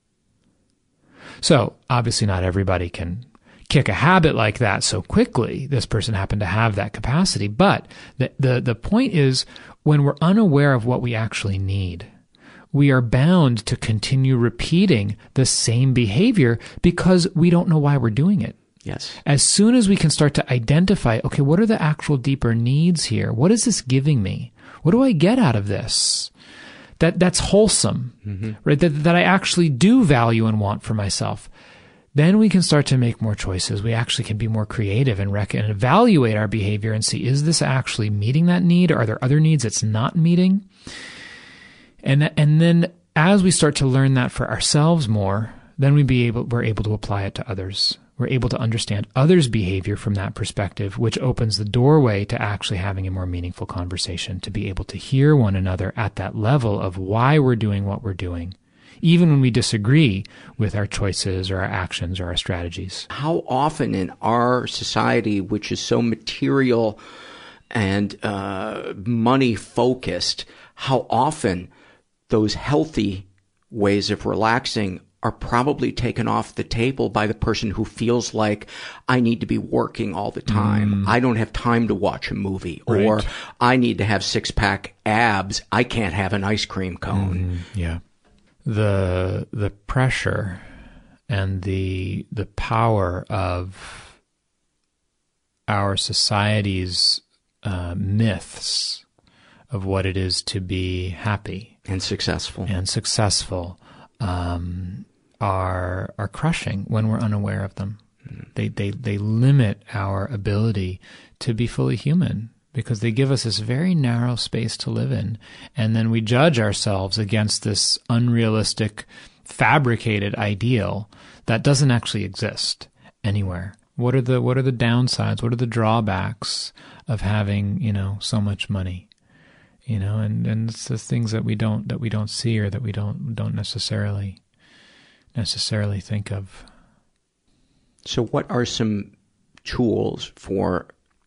So obviously not everybody can kick a habit like that so quickly. This person happened to have that capacity. But the, the, the point is, when we're unaware of what we actually need, we are bound to continue repeating the same behavior because we don't know why we're doing it. Yes. As soon as we can start to identify, okay, what are the actual deeper needs here? What is this giving me? What do I get out of this? That that's wholesome, mm-hmm. right? That that I actually do value and want for myself. Then we can start to make more choices. We actually can be more creative and, rec- and evaluate our behavior and see, is this actually meeting that need? Or are there other needs it's not meeting? And and then as we start to learn that for ourselves more, then we be able we're able to apply it to others. We're able to understand others' behavior from that perspective, which opens the doorway to actually having a more meaningful conversation, to be able to hear one another at that level of why we're doing what we're doing, even when we disagree with our choices or our actions or our strategies. How often in our society, which is so material and uh, money-focused, how often those healthy ways of relaxing are probably taken off the table by the person who feels like, I need to be working all the time. Mm. I don't have time to watch a movie. Right. Or I need to have six-pack abs. I can't have an ice cream cone. Mm, yeah. The the pressure and the the power of our society's uh, myths of what it is to be happy. And successful. And successful. Um, are are crushing when we're unaware of them. Mm. They they they limit our ability to be fully human because they give us this very narrow space to live in. And then we judge ourselves against this unrealistic, fabricated ideal that doesn't actually exist anywhere. What are the, what are the downsides? What are the drawbacks of having, you know, so much money? You know, and, and it's the things that we don't, that we don't see, or that we don't, don't necessarily, necessarily think of. So what are some tools for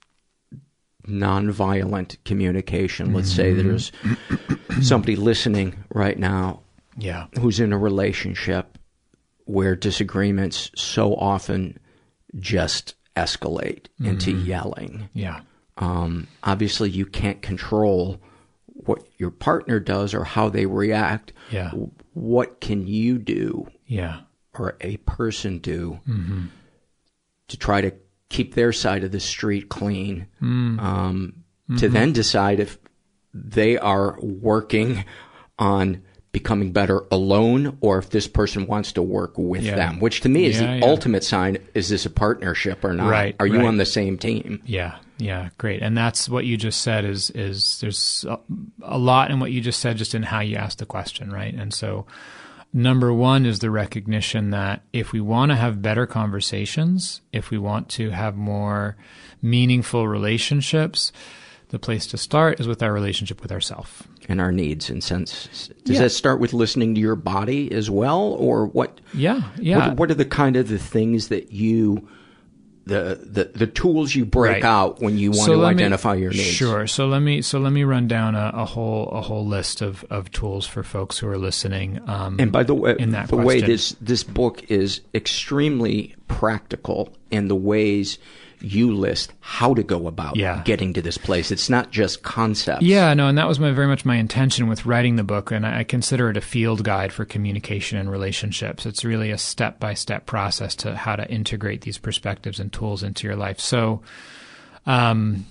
nonviolent communication? Let's mm-hmm. say there's somebody listening right now yeah. who's in a relationship where disagreements so often just escalate mm-hmm. into yelling. Yeah. Um, obviously, you can't control what your partner does or how they react. Yeah. What can you do? Yeah. Or a person do mm-hmm. to try to keep their side of the street clean, mm. um, mm-hmm. to then decide if they are working on becoming better alone, or if this person wants to work with yeah. them, which to me is yeah, the yeah. ultimate sign. Is this a partnership or not? Right, are you right. on the same team? Yeah. Yeah. Great. And that's what you just said is, is there's a, a lot in what you just said, just in how you asked the question. Right. And so number one is the recognition that if we want to have better conversations, if we want to have more meaningful relationships, the place to start is with our relationship with ourselves. And our needs and sense. Does yeah. that start with listening to your body as well? Or what? Yeah, yeah. What, what are the kind of the things that you, the, the, the tools you break right. out when you want so to me, identify your needs? Sure. So let me, so let me run down a, a whole, a whole list of, of tools for folks who are listening. Um, and by the way, in that the question. way this, this book is extremely practical in the ways you list how to go about yeah. getting to this place. It's not just concepts. Yeah, no, and that was my, very much my intention with writing the book, and I, I consider it a field guide for communication and relationships. It's really a step-by-step process to how to integrate these perspectives and tools into your life. So, um,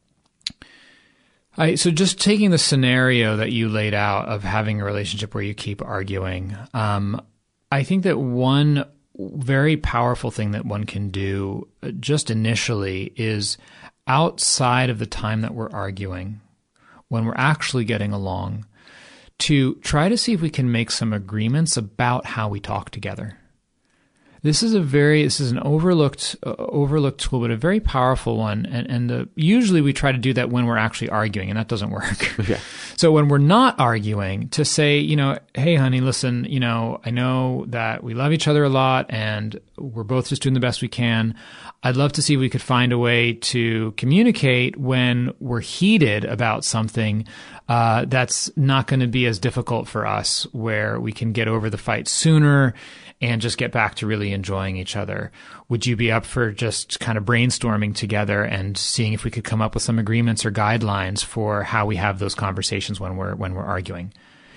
I, so just taking the scenario that you laid out of having a relationship where you keep arguing, um, I think that one very powerful thing that one can do just initially is outside of the time that we're arguing, when we're actually getting along, to try to see if we can make some agreements about how we talk together. This is a very, this is an overlooked, uh, overlooked tool, but a very powerful one. And, and the, usually we try to do that when we're actually arguing, and that doesn't work. Yeah. So when we're not arguing, to say, you know, hey, honey, listen, you know, I know that we love each other a lot and we're both just doing the best we can. I'd love to see if we could find a way to communicate when we're heated about something uh, that's not going to be as difficult for us, where we can get over the fight sooner and just get back to really enjoying each other. Would you be up for just kind of brainstorming together and seeing if we could come up with some agreements or guidelines for how we have those conversations when we're when we're arguing?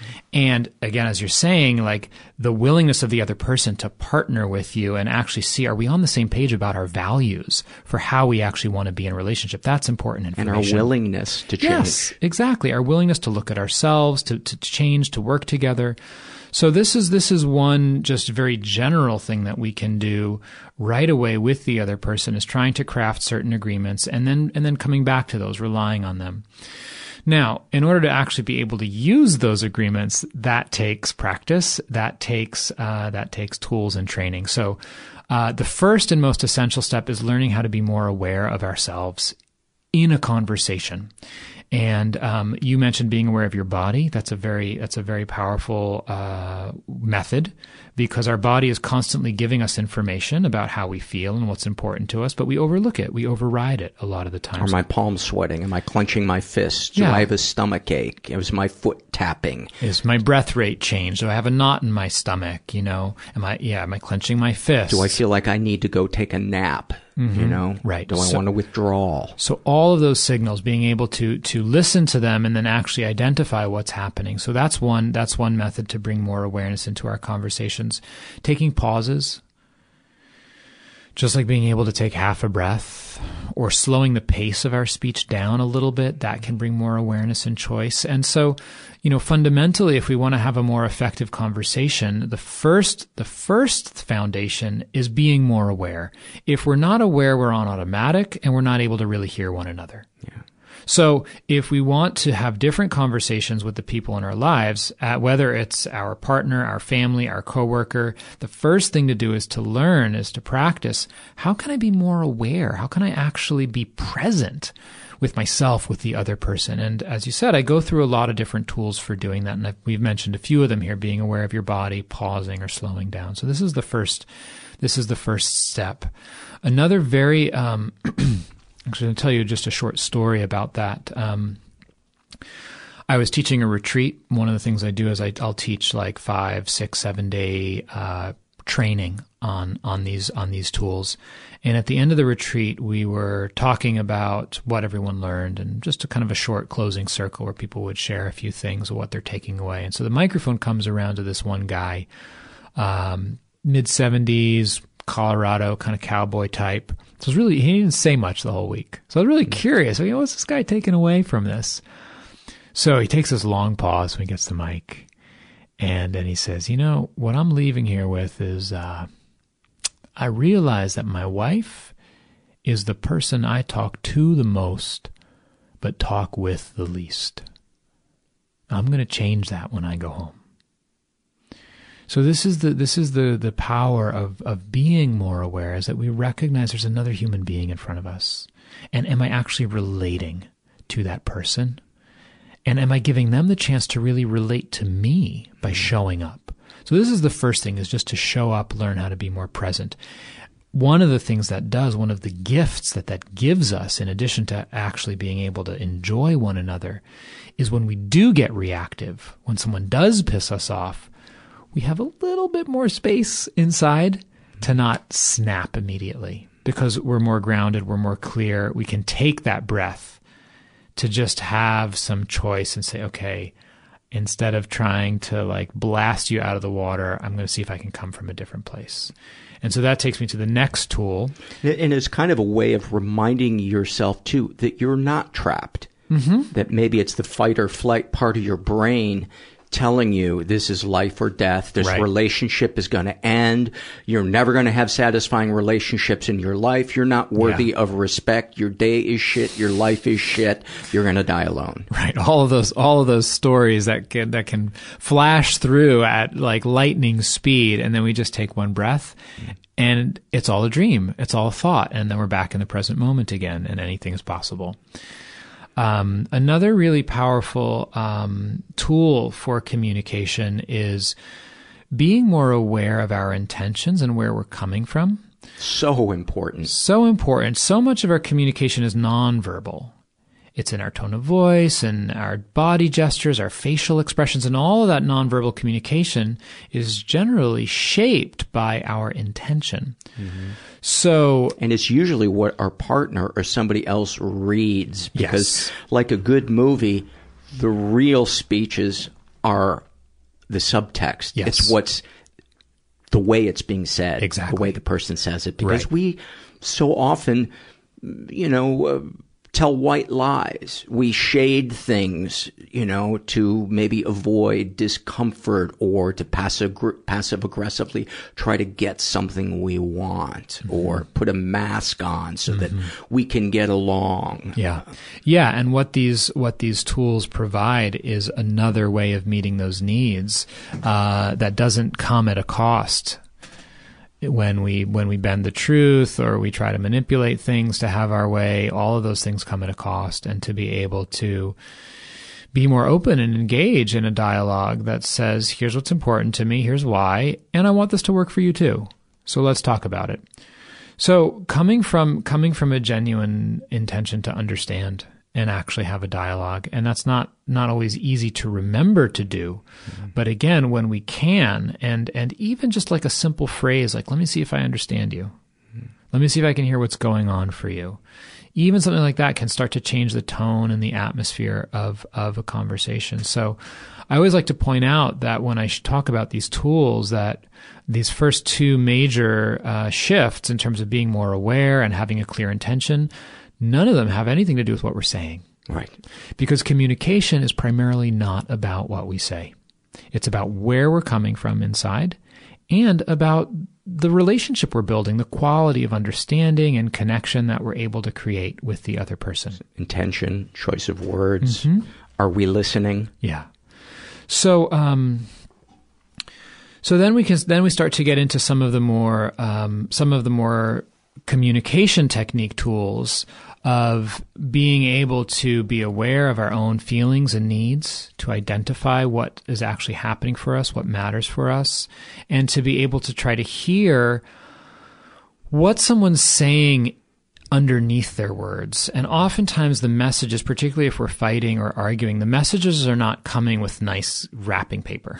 And again, as you're saying, like the willingness of the other person to partner with you and actually see, are we on the same page about our values for how we actually want to be in a relationship? That's important information. And our willingness to change. Yes, exactly. Our willingness to look at ourselves, to, to change, to work together. So this is, this is one just very general thing that we can do right away with the other person, is trying to craft certain agreements and then, and then coming back to those, relying on them. Now, in order to actually be able to use those agreements, that takes practice, that takes, uh, that takes tools and training. So, uh, the first and most essential step is learning how to be more aware of ourselves in a conversation. And um, you mentioned being aware of your body. That's a very that's a very powerful uh, method, because our body is constantly giving us information about how we feel and what's important to us, but we overlook it. We override it a lot of the time. Are my palms sweating? Am I clenching my fists? Yeah. Do I have a stomach ache? Is my foot tapping? Is my breath rate changed? Do I have a knot in my stomach? You know, am I yeah? Am I clenching my fists? Do I feel like I need to go take a nap? Mm-hmm. You know, right? Do I so, want to withdraw? So all of those signals, being able to to listen to them and then actually identify what's happening. So that's one that's one method to bring more awareness into our conversations. Taking pauses, just like being able to take half a breath, or slowing the pace of our speech down a little bit, that can bring more awareness and choice. And so, you know, fundamentally, if we want to have a more effective conversation, the first, the first foundation is being more aware. If we're not aware, we're on automatic and we're not able to really hear one another. Yeah. So if we want to have different conversations with the people in our lives, uh, whether it's our partner, our family, our coworker, the first thing to do is to learn, is to practice. How can I be more aware? How can I actually be present with myself, with the other person? And as you said, I go through a lot of different tools for doing that. And I've, we've mentioned a few of them here, being aware of your body, pausing or slowing down. So this is the first, this is the first step. Another very, um, I'm going to tell you just a short story about that. Um, I was teaching a retreat. One of the things I do is I, I'll teach like five, six, seven day, uh, training on, on these, on these tools. And at the end of the retreat, we were talking about what everyone learned, and just a kind of a short closing circle where people would share a few things of what they're taking away. And so the microphone comes around to this one guy, um, mid seventies, Colorado, kind of cowboy type. So it was really, he didn't say much the whole week. So I was really curious, you know, what's this guy taking away from this? So he takes this long pause when he gets the mic, and then he says, you know, what I'm leaving here with is, uh, I realize that my wife is the person I talk to the most, but talk with the least. I'm going to change that when I go home. So this is the this is the the power of of being more aware, is that we recognize there's another human being in front of us. And am I actually relating to that person? And am I giving them the chance to really relate to me by showing up? So this is the first thing, is just to show up, learn how to be more present. One of the things that does, one of the gifts that that gives us, in addition to actually being able to enjoy one another, is when we do get reactive, when someone does piss us off, we have a little bit more space inside to not snap immediately, because we're more grounded, we're more clear. We can take that breath to just have some choice and say, okay, instead of trying to like blast you out of the water, I'm going to see if I can come from a different place. And so that takes me to the next tool. And it's kind of a way of reminding yourself, too, that you're not trapped. Mm-hmm. That maybe it's the fight or flight part of your brain telling you this is life or death. This right. relationship is going to end. You're never going to have satisfying relationships in your life. You're not worthy yeah. of respect. Your day is shit. Your life is shit. You're going to die alone. Right. All of those, all of those stories that can, that can flash through at like lightning speed. And then we just take one breath and it's all a dream. It's all a thought. And then we're back in the present moment again, and anything is possible. Um, another really powerful um, tool for communication is being more aware of our intentions and where we're coming from. So important. So important. So much of our communication is nonverbal. It's in our tone of voice and our body gestures, our facial expressions, and all of that nonverbal communication is generally shaped by our intention. Mm-hmm. So, and it's usually what our partner or somebody else reads, because yes. like a good movie, the real speeches are the subtext. Yes. It's what's the way it's being said, exactly. the way the person says it, because right. we so often, you know, uh, tell white lies. We shade things, you know, to maybe avoid discomfort or to passive, passive aggressively try to get something we want, mm-hmm. or put a mask on so mm-hmm. that we can get along. Yeah. Yeah. And what these, what these tools provide is another way of meeting those needs, uh, that doesn't come at a cost. When we when we bend the truth, or we try to manipulate things to have our way, all of those things come at a cost. And to be able to be more open and engage in a dialogue that says, here's what's important to me, here's why, and I want this to work for you too. So let's talk about it. So coming from coming from a genuine intention to understand and actually have a dialogue. And that's not, not always easy to remember to do. Mm-hmm. But again, when we can, and, and even just like a simple phrase, like, let me see if I understand you. Mm-hmm. Let me see if I can hear what's going on for you. Even something like that can start to change the tone and the atmosphere of, of a conversation. So I always like to point out that when I talk about these tools, that these first two major uh, shifts in terms of being more aware and having a clear intention, none of them have anything to do with what we're saying. Right. Because communication is primarily not about what we say. It's about where we're coming from inside and about the relationship we're building, the quality of understanding and connection that we're able to create with the other person. Intention, choice of words. Mm-hmm. Are we listening? Yeah. So, um, so then we can, then we start to get into some of the more, um, some of the more communication technique tools of being able to be aware of our own feelings and needs, to identify what is actually happening for us, what matters for us, and to be able to try to hear what someone's saying underneath their words. And oftentimes the messages, particularly if we're fighting or arguing, the messages are not coming with nice wrapping paper.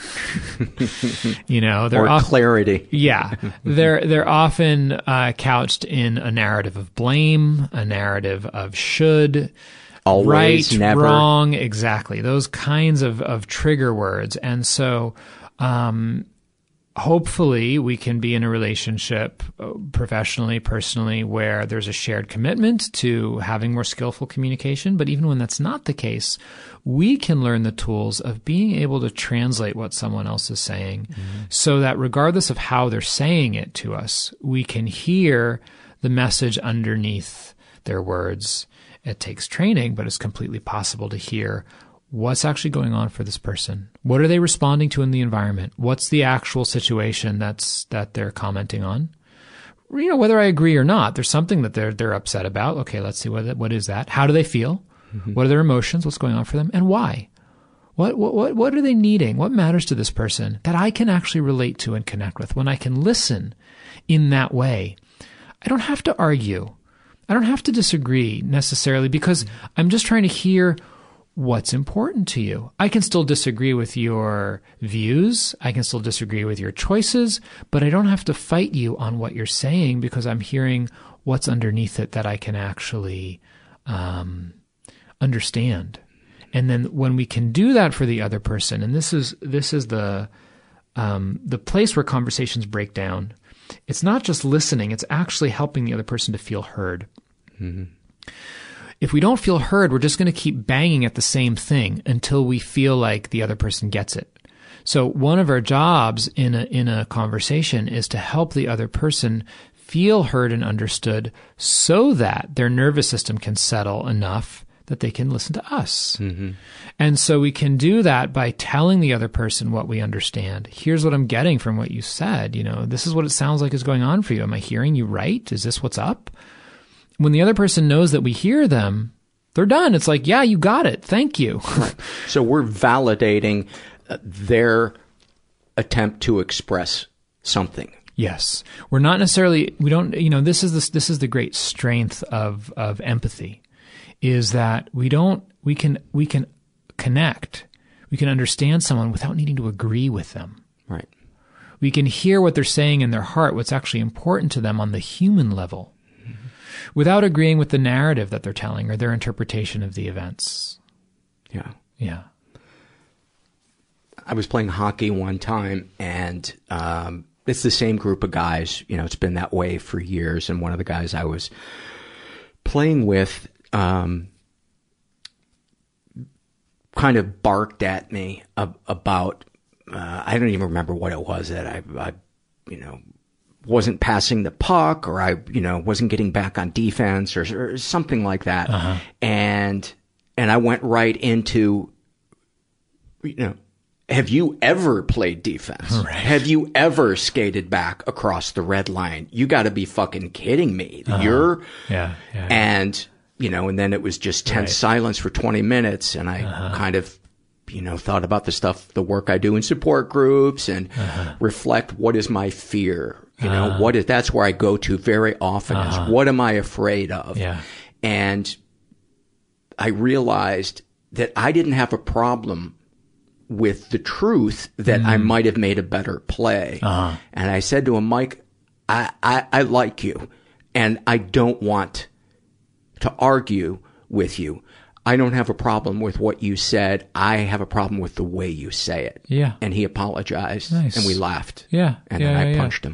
You know, they're or off- clarity. Yeah. They're, they're often uh, couched in a narrative of blame, a narrative of should, always, right, never. wrong. Exactly. Those kinds of, of trigger words. And so, um, hopefully we can be in a relationship professionally, personally, where there's a shared commitment to having more skillful communication. But even when that's not the case, we can learn the tools of being able to translate what someone else is saying, mm-hmm. so that regardless of how they're saying it to us, we can hear the message underneath their words. It takes training, but it's completely possible to hear what's actually going on for this person. What are they responding to in the environment? What's the actual situation that's that they're commenting on? You know, whether I agree or not, there's something that they're they're upset about. Okay, let's see what what is that? How do they feel? Mm-hmm. What are their emotions? What's going on for them, and why? What what what what are they needing? What matters to this person that I can actually relate to and connect with? When I can listen in that way, I don't have to argue. I don't have to disagree necessarily, because I'm just trying to hear what's important to you. I can still disagree with your views. I can still disagree with your choices, but I don't have to fight you on what you're saying, because I'm hearing what's underneath it that I can actually um, understand. And then when we can do that for the other person, and this is this is the um, the place where conversations break down. It's not just listening; it's actually helping the other person to feel heard. Mm-hmm. If we don't feel heard, we're just going to keep banging at the same thing until we feel like the other person gets it. So one of our jobs in a in a conversation is to help the other person feel heard and understood, so that their nervous system can settle enough that they can listen to us. Mm-hmm. And so we can do that by telling the other person what we understand. Here's what I'm getting from what you said. You know, this is what it sounds like is going on for you. Am I hearing you right? Is this what's up? When the other person knows that we hear them, they're done. It's like, yeah, you got it. Thank you. Right. So we're validating uh, their attempt to express something. Yes. We're not necessarily, we don't, you know, this is this, this is the great strength of, of empathy, is that we don't, we can, we can connect, we can understand someone without needing to agree with them. Right. We can hear what they're saying in their heart, what's actually important to them on the human level, without agreeing with the narrative that they're telling or their interpretation of the events. Yeah. Yeah. I was playing hockey one time, and um, it's the same group of guys. You know, it's been that way for years. And one of the guys I was playing with um, kind of barked at me ab- about, uh, I don't even remember what it was that I, I you know, wasn't passing the puck, or I, you know, wasn't getting back on defense, or, or something like that. Uh-huh. And, and I went right into, you know, have you ever played defense? Right. Have you ever skated back across the red line? You got to be fucking kidding me. Uh-huh. You're, yeah, yeah. And, you know, and then it was just tense right. silence for twenty minutes. And I uh-huh. kind of, you know, thought about the stuff, the work I do in support groups, and uh-huh. reflect, what is my fear? You know, uh, what is, that's where I go to very often uh-huh. is, what am I afraid of? Yeah. And I realized that I didn't have a problem with the truth that mm. I might have made a better play. Uh-huh. And I said to him, Mike, I, I, I like you, and I don't want to argue with you. I don't have a problem with what you said. I have a problem with the way you say it. Yeah. And he apologized. Nice. And we laughed. Yeah. And yeah, then I yeah, punched yeah. him.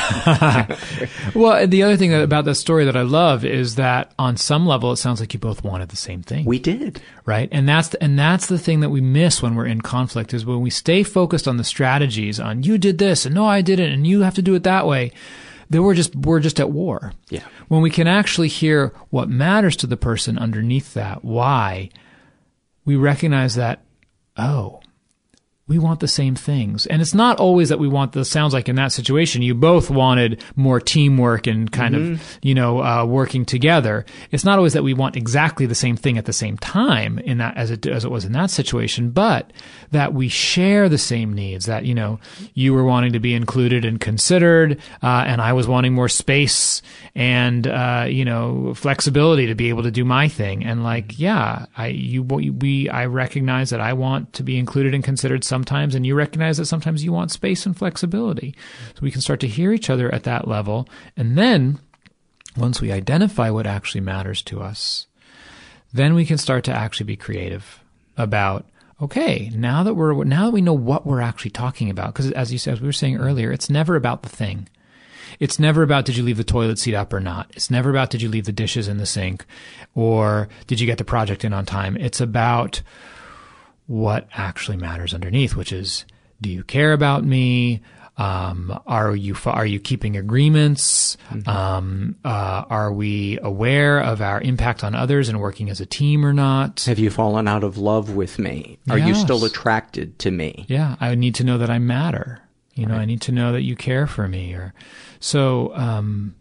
Well, the other thing about that story that I love is that on some level, it sounds like you both wanted the same thing. We did. Right. And that's, the, and that's the thing that we miss when we're in conflict is when we stay focused on the strategies on you did this and no, I didn't. And you have to do it that way. Then we're just, we're just at war. Yeah. When we can actually hear what matters to the person underneath that, why, we recognize that, oh, we want the same things. And it's not always that we want the, sounds like in that situation, you both wanted more teamwork and kind mm-hmm. of, you know, uh, working together. It's not always that we want exactly the same thing at the same time in that, as it, as it was in that situation, but that we share the same needs, that, you know, you were wanting to be included and considered, uh, and I was wanting more space and, uh, you know, flexibility to be able to do my thing. And like, yeah, I, you, we, I recognize that I want to be included and considered some sometimes, and you recognize that sometimes you want space and flexibility. So we can start to hear each other at that level. And then once we identify what actually matters to us, then we can start to actually be creative about, okay, now that we're, now that we know what we're actually talking about, because as you said, as we were saying earlier, it's never about the thing. It's never about did you leave the toilet seat up or not. It's never about did you leave the dishes in the sink or did you get the project in on time. It's about what actually matters underneath, which is, do you care about me? Um, are you, are you keeping agreements? Mm-hmm. Um, uh, are we aware of our impact on others and working as a team or not? Have you fallen out of love with me? Are yes. you still attracted to me? Yeah. I need to know that I matter. You know, right. I need to know that you care for me. Or so, um,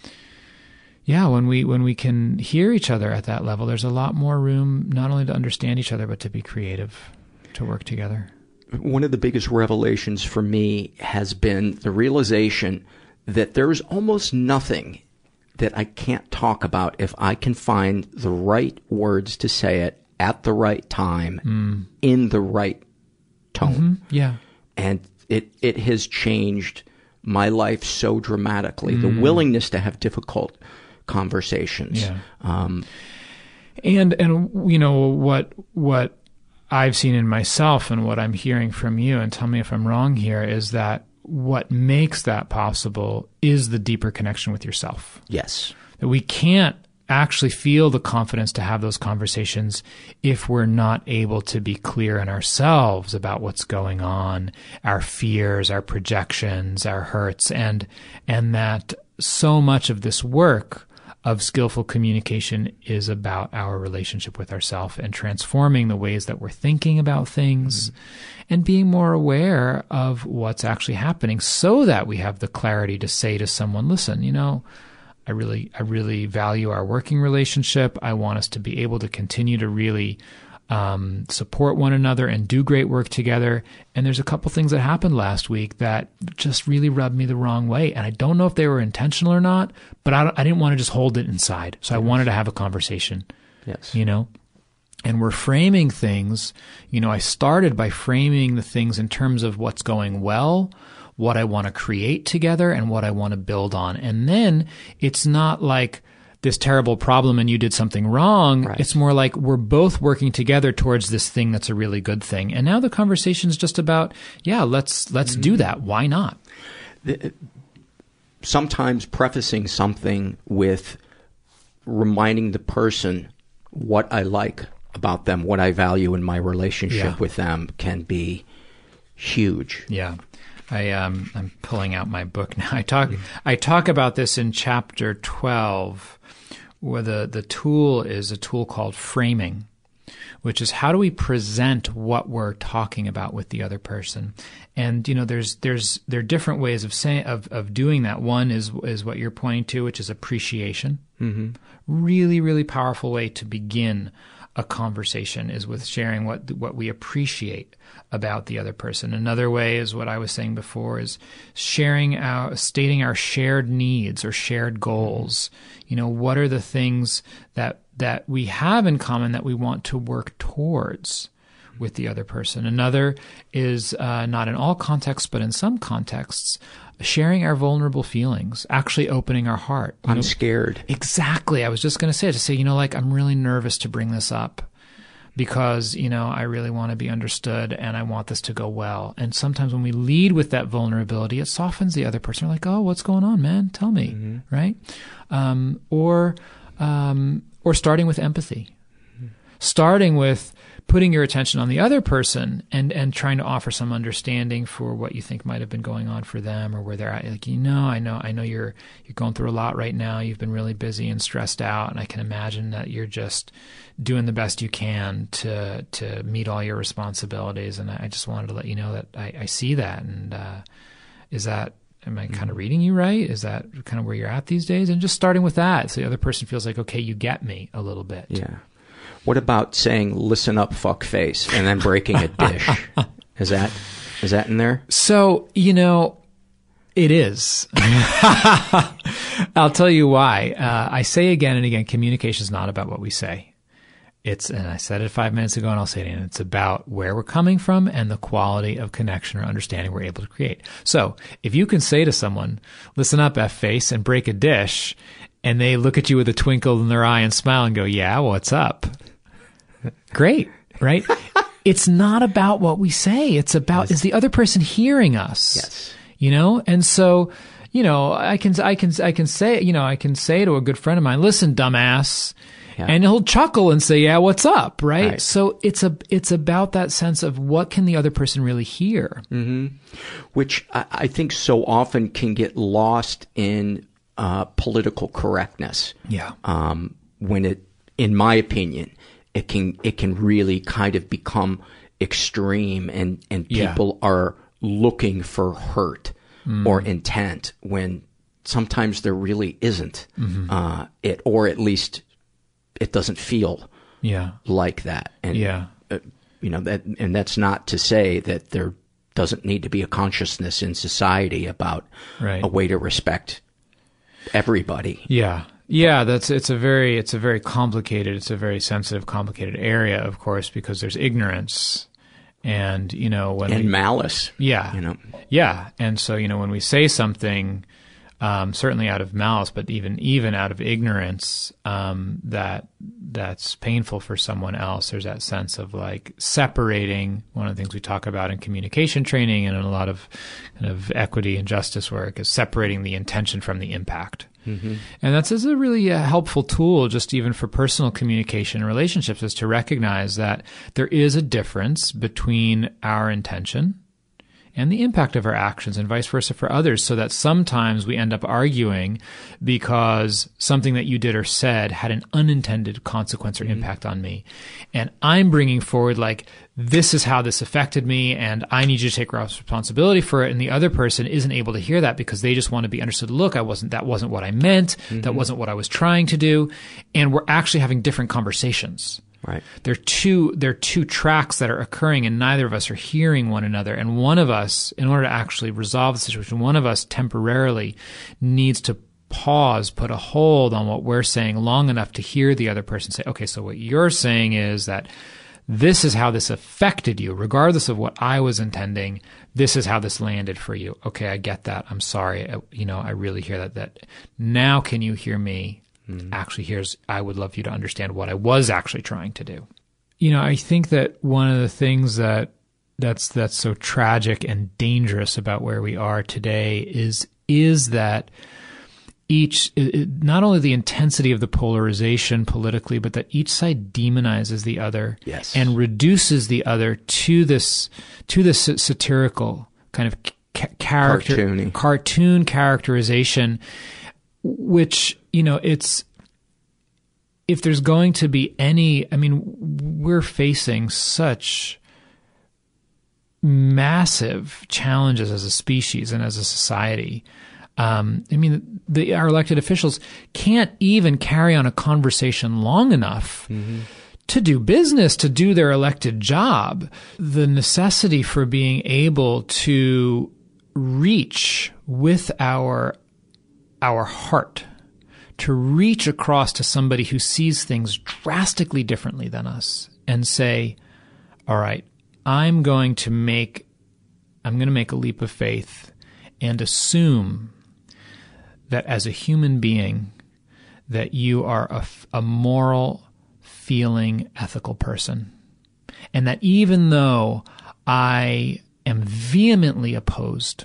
yeah, when we, when we can hear each other at that level, there's a lot more room not only to understand each other, but to be creative, to work together. One of the biggest revelations for me has been the realization that there's almost nothing that I can't talk about if I can find the right words to say it at the right time, mm. in the right tone. Mm-hmm. Yeah. And it, it has changed my life so dramatically. Mm. The willingness to have difficult conversations. Yeah. Um, and, and, you know, what, what I've seen in myself and what I'm hearing from you, and tell me if I'm wrong here, is that what makes that possible is the deeper connection with yourself. Yes. That we can't actually feel the confidence to have those conversations if we're not able to be clear in ourselves about what's going on, our fears, our projections, our hurts, and, and that so much of this work of skillful communication is about our relationship with ourselves and transforming the ways that we're thinking about things mm-hmm. and being more aware of what's actually happening so that we have the clarity to say to someone, listen, you know, I really, I really value our working relationship. I want us to be able to continue to really um, support one another and do great work together. And there's a couple things that happened last week that just really rubbed me the wrong way. And I don't know if they were intentional or not, but I, I didn't want to just hold it inside. So I wanted to have a conversation. Yes. You know? And we're framing things. You know, I started by framing the things in terms of what's going well, what I want to create together, and what I want to build on. And then it's not like this terrible problem and you did something wrong. Right. It's more like we're both working together towards this thing that's a really good thing. And now the conversation's just about, yeah, let's let's mm-hmm. do that. Why not? The, sometimes prefacing something with reminding the person what I like about them, what I value in my relationship yeah. with them can be huge. Yeah. I, um, I'm pulling out my book now. I talk, I talk about this in chapter twelve, where the, the tool is a tool called framing, which is how do we present what we're talking about with the other person? And, you know, there's, there's, there are different ways of saying, of, of doing that. One is, is what you're pointing to, which is appreciation. Mm-hmm. Really, really powerful way to begin a conversation is with sharing what what we appreciate about the other person. Another way is what I was saying before, is sharing our, stating our shared needs or shared goals. You know, what are the things that that we have in common that we want to work towards with the other person? Another is uh, not in all contexts, but in some contexts, sharing our vulnerable feelings, actually opening our heart. I'm know, scared. Exactly. I was just going to say, to say, you know, like, I'm really nervous to bring this up, because, you know, I really want to be understood and I want this to go well. And sometimes when we lead with that vulnerability, it softens the other person. They're like, oh, what's going on, man? Tell me, mm-hmm. right? Um, or, um, or starting with empathy, mm-hmm. starting with putting your attention on the other person and, and trying to offer some understanding for what you think might have been going on for them or where they're at. Like, you know, I know, I know you're, you're going through a lot right now. You've been really busy and stressed out. And I can imagine that you're just doing the best you can to, to meet all your responsibilities. And I just wanted to let you know that I, I see that. And, uh, is that, am I kind of reading you right? Is that kind of where you're at these days? And just starting with that. So the other person feels like, okay, you get me a little bit. Yeah. What about saying, listen up, fuck face, and then breaking a dish? Is that, is that in there? So, you know, it is. I'll tell you why. Uh, I say again and again, communication is not about what we say. It's, and I said it five minutes ago and I'll say it again, it's about where we're coming from and the quality of connection or understanding we're able to create. So if you can say to someone, listen up, F face, and break a dish, and they look at you with a twinkle in their eye and smile and go, yeah, what's up? Great, right? It's not about what we say. It's about, yes. is the other person hearing us? Yes. You know? And so, you know, I can, I can, I can say, you know, I can say to a good friend of mine, listen, dumbass. Yeah. And he'll chuckle and say, yeah, what's up? Right? right. So it's a, it's about that sense of what can the other person really hear? Mm-hmm. Which I, I think so often can get lost in, uh, political correctness. Yeah. Um, when it, in my opinion, it can, it can really kind of become extreme and, and people yeah. are looking for hurt mm. or intent when sometimes there really isn't, mm-hmm. uh, it, or at least it doesn't feel yeah. like that. And, yeah. uh, you know, that, and that's not to say that there doesn't need to be a consciousness in society about right. a way to respect everybody. Yeah. Yeah, that's, it's a very, it's a very complicated, it's a very sensitive, complicated area, of course, because there's ignorance and, you know, when and we, malice. Yeah. You know. Yeah. And so, you know, when we say something, um, certainly out of malice, but even, even out of ignorance, um, that, that's painful for someone else. There's that sense of like separating. One of the things we talk about in communication training and in a lot of kind of equity and justice work is separating the intention from the impact. Mm-hmm. And that's is a really uh, helpful tool, just even for personal communication and relationships, is to recognize that there is a difference between our intention and the impact of our actions, and vice versa for others, so that sometimes we end up arguing because something that you did or said had an unintended consequence or mm-hmm. impact on me. And I'm bringing forward, like, this is how this affected me, and I need you to take responsibility for it. And the other person isn't able to hear that because they just want to be understood. Look, I wasn't, that wasn't what I meant. Mm-hmm. That wasn't what I was trying to do. And we're actually having different conversations. Right. There are two, there are two tracks that are occurring, and neither of us are hearing one another. And one of us, in order to actually resolve the situation, one of us temporarily needs to pause, put a hold on what we're saying long enough to hear the other person say, okay, so what you're saying is that this is how this affected you, regardless of what I was intending. This is how this landed for you. Okay, I get that. I'm sorry. I, you know, I really hear that. That now, can you hear me? Mm-hmm. Actually, here's, I would love you to understand what I was actually trying to do. You know, I think that one of the things that that's that's so tragic and dangerous about where we are today is is that each, it, not only the intensity of the polarization politically, but that each side demonizes the other, yes. and reduces the other to this to this satirical kind of ca- character, Cartoony. cartoon characterization, which, you know, it's, if there's going to be any, I mean, we're facing such massive challenges as a species and as a society. Um, I mean, the, our elected officials can't even carry on a conversation long enough mm-hmm. to do business, to do their elected job. The necessity for being able to reach with our our heart, to reach across to somebody who sees things drastically differently than us and say, all right, I'm going to make, I'm going to make a leap of faith and assume that as a human being, that you are a, a moral, feeling, ethical person. And that even though I am vehemently opposed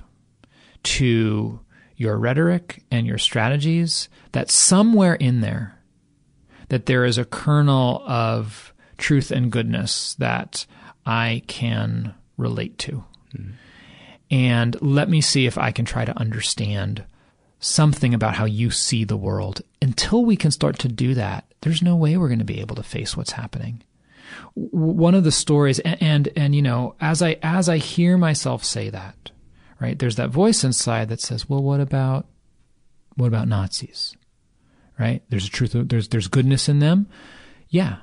to your rhetoric and your strategies, that somewhere in there, that there is a kernel of truth and goodness that I can relate to. Mm. And let me see if I can try to understand something about how you see the world. Until we can start to do that, there's no way we're going to be able to face what's happening. One of the stories, and, and, and you know, as I, as I hear myself say that, right, there's that voice inside that says, well, what about, what about Nazis? Right? There's a truth, there's, there's goodness in them. Yeah.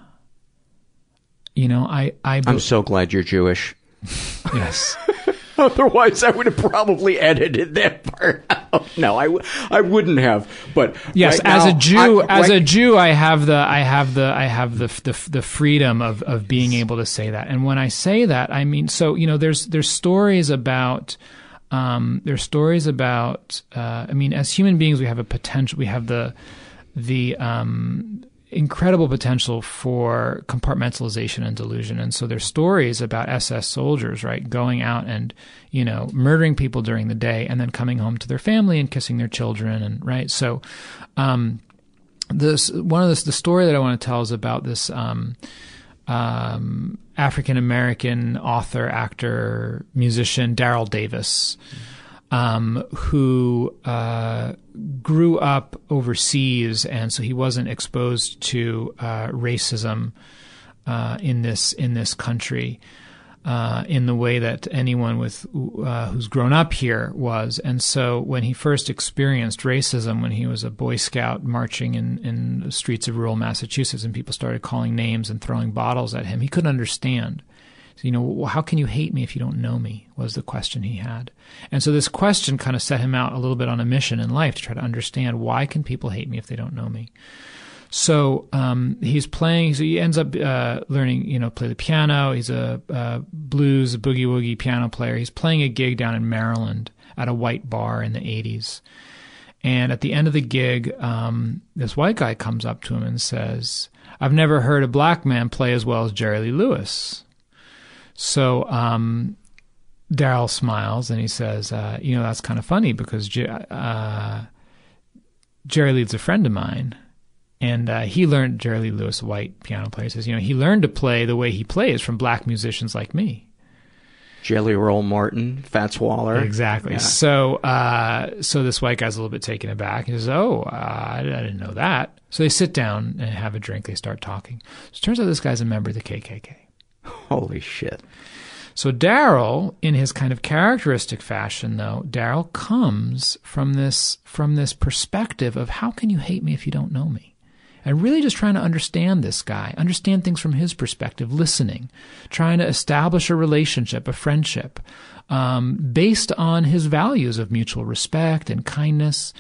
You know, I, I, I'm so glad you're Jewish. Yes. Otherwise, I would have probably edited that part out. No, I, w- I wouldn't have. But yes, right as now, a Jew, I, as right, a Jew, I have the, I have the, I have the, the, the freedom of, of being able to say that. And when I say that, I mean, so you know, there's, there's stories about, um, there's stories about. Uh, I mean, as human beings, we have a potential. We have the, the, um, incredible potential for compartmentalization and delusion. And so there's stories about S S soldiers, right, going out and, you know, murdering people during the day and then coming home to their family and kissing their children. And right. So, um, this, one of the, the story that I want to tell is about this, um, um, African-American author, actor, musician, Daryl Davis, um, who, uh, grew up overseas, and so he wasn't exposed to uh, racism uh, in this in this country uh, in the way that anyone with uh, who's grown up here was. And so when he first experienced racism, when he was a Boy Scout marching in, in the streets of rural Massachusetts, and people started calling names and throwing bottles at him, he couldn't understand. So, you know, well, how can you hate me if you don't know me, was the question he had. And so this question kind of set him out a little bit on a mission in life to try to understand, why can people hate me if they don't know me? So um, he's playing, so he ends up uh, learning, you know, play the piano. He's a uh, blues, boogie-woogie piano player. He's playing a gig down in Maryland at a white bar in the eighties. And at the end of the gig, um, this white guy comes up to him and says, "I've never heard a black man play as well as Jerry Lee Lewis." So um, Daryl smiles and he says, uh, you know, that's kind of funny because J- uh, Jerry Lee's a friend of mine. And uh, he learned, Jerry Lee Lewis, a white piano player, says, you know, he learned to play the way he plays from black musicians like me. Jelly Roll Morton, Fats Waller. Exactly. Yeah. So uh, so this white guy's a little bit taken aback. He says, oh, uh, I, I didn't know that. So they sit down and have a drink. They start talking. So it turns out this guy's a member of the K K K. Holy shit. So Daryl, in his kind of characteristic fashion, though, Daryl comes from this from this perspective of, how can you hate me if you don't know me? And really just trying to understand this guy, understand things from his perspective, listening, trying to establish a relationship, a friendship, um, based on his values of mutual respect and kindness.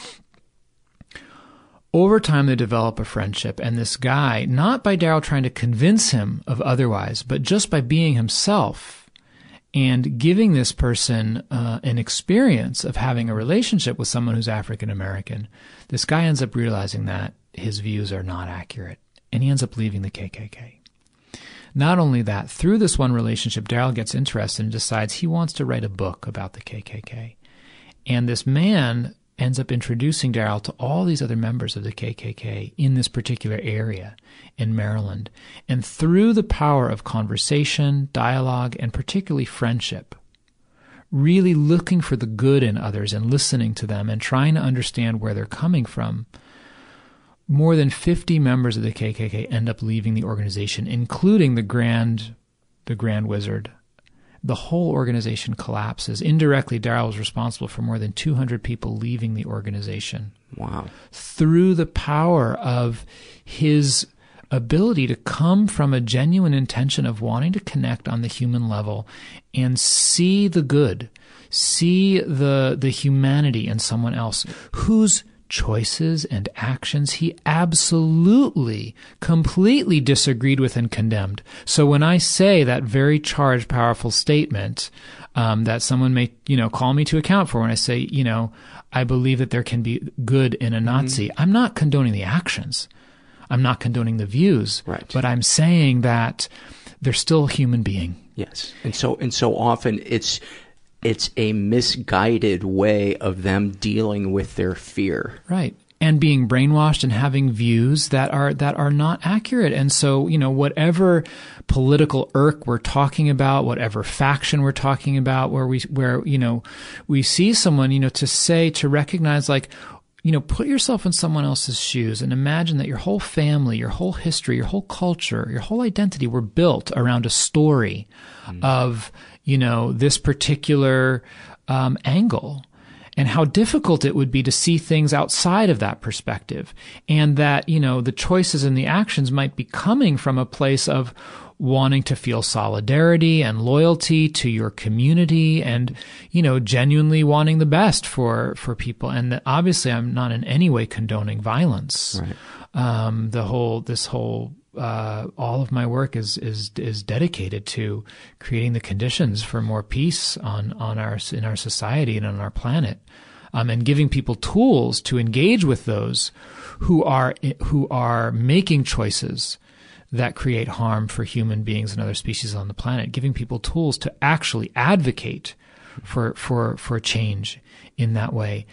Over time, they develop a friendship, and this guy, not by Daryl trying to convince him of otherwise, but just by being himself and giving this person uh, an experience of having a relationship with someone who's African American, this guy ends up realizing that his views are not accurate, and he ends up leaving the K K K. Not only that, through this one relationship, Daryl gets interested and decides he wants to write a book about the K K K. And this man ends up introducing Daryl to all these other members of the K K K in this particular area in Maryland. And through the power of conversation, dialogue, and particularly friendship, really looking for the good in others and listening to them and trying to understand where they're coming from, more than fifty members of the K K K end up leaving the organization, including the Grand, the Grand Wizard. The whole organization collapses. Indirectly, Daryl was responsible for more than two hundred people leaving the organization. Wow. Through the power of his ability to come from a genuine intention of wanting to connect on the human level and see the good, see the the humanity in someone else whose choices and actions he absolutely, completely disagreed with and condemned. So when I say that very charged, powerful statement um, that someone may, you know, call me to account for, when I say, you know, I believe that there can be good in a Nazi, mm-hmm. I'm not condoning the actions. I'm not condoning the views. Right. But I'm saying that they're still a human being. Yes. And so, and so often it's, it's a misguided way of them dealing with their fear. Right. And being brainwashed and having views that are that are not accurate. And so, you know, whatever political irk we're talking about, whatever faction we're talking about, where we where, you know, we see someone, you know, to say, to recognize, like, you know, put yourself in someone else's shoes and imagine that your whole family, your whole history, your whole culture, your whole identity were built around a story mm. of, you know, this particular um, angle. And how difficult it would be to see things outside of that perspective. And that, you know, the choices and the actions might be coming from a place of wanting to feel solidarity and loyalty to your community and, you know, genuinely wanting the best for, for people. And that obviously I'm not in any way condoning violence. Right. Um, the whole, this whole, Uh, all of my work is, is, is dedicated to creating the conditions for more peace on, on our, in our society and on our planet. Um, and giving people tools to engage with those who are, who are making choices that create harm for human beings and other species on the planet. Giving people tools to actually advocate for, for, for change in that way.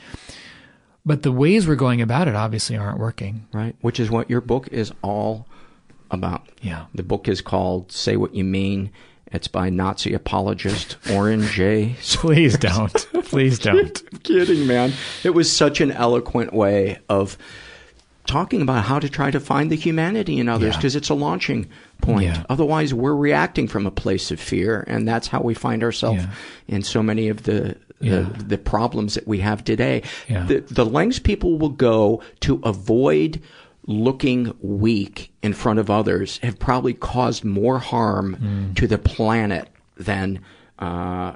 But the ways we're going about it obviously aren't working. Right. Which is what your book is all about. Yeah. The book is called Say What You Mean. It's by Nazi apologist Oren J. Please don't. Please don't. I'm kidding, man. It was such an eloquent way of talking about how to try to find the humanity in others, because yeah. it's a launching point. Yeah. Otherwise, we're reacting from a place of fear, and that's how we find ourselves yeah. in so many of the the, yeah. the problems that we have today. Yeah. The, the lengths people will go to avoid looking weak in front of others have probably caused more harm mm. to the planet than uh,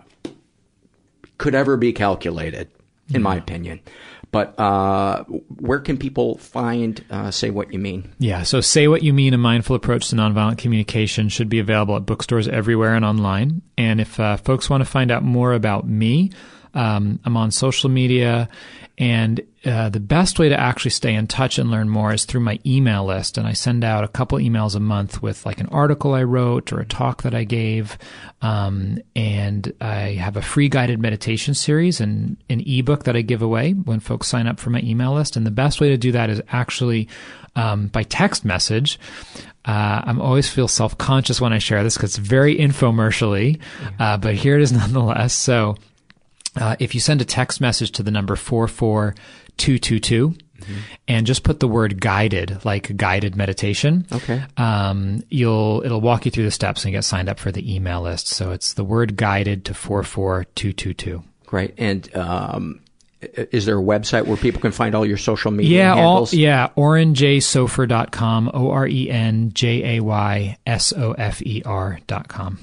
could ever be calculated, in yeah. my opinion. But uh, where can people find uh, Say What You Mean? Yeah, so Say What You Mean, A Mindful Approach to Nonviolent Communication should be available at bookstores everywhere and online. And if uh, folks want to find out more about me, um, I'm on social media. And uh, the best way to actually stay in touch and learn more is through my email list. And I send out a couple emails a month with like an article I wrote or a talk that I gave. Um, and I have a free guided meditation series and an ebook that I give away when folks sign up for my email list. And the best way to do that is actually um, by text message. Uh, I'm always feel self-conscious when I share this because it's very infomercially, uh, but here it is nonetheless. So Uh, if you send a text message to the number four four two two two mm-hmm. and just put the word guided, like guided meditation, okay, um, you'll, it'll walk you through the steps and get signed up for the email list. So it's the word guided to four four two two two. Great. And, um, is there a website where people can find all your social media yeah, handles? All, yeah, oren j sofer dot com, O R E N J A Y S O F E R dot com.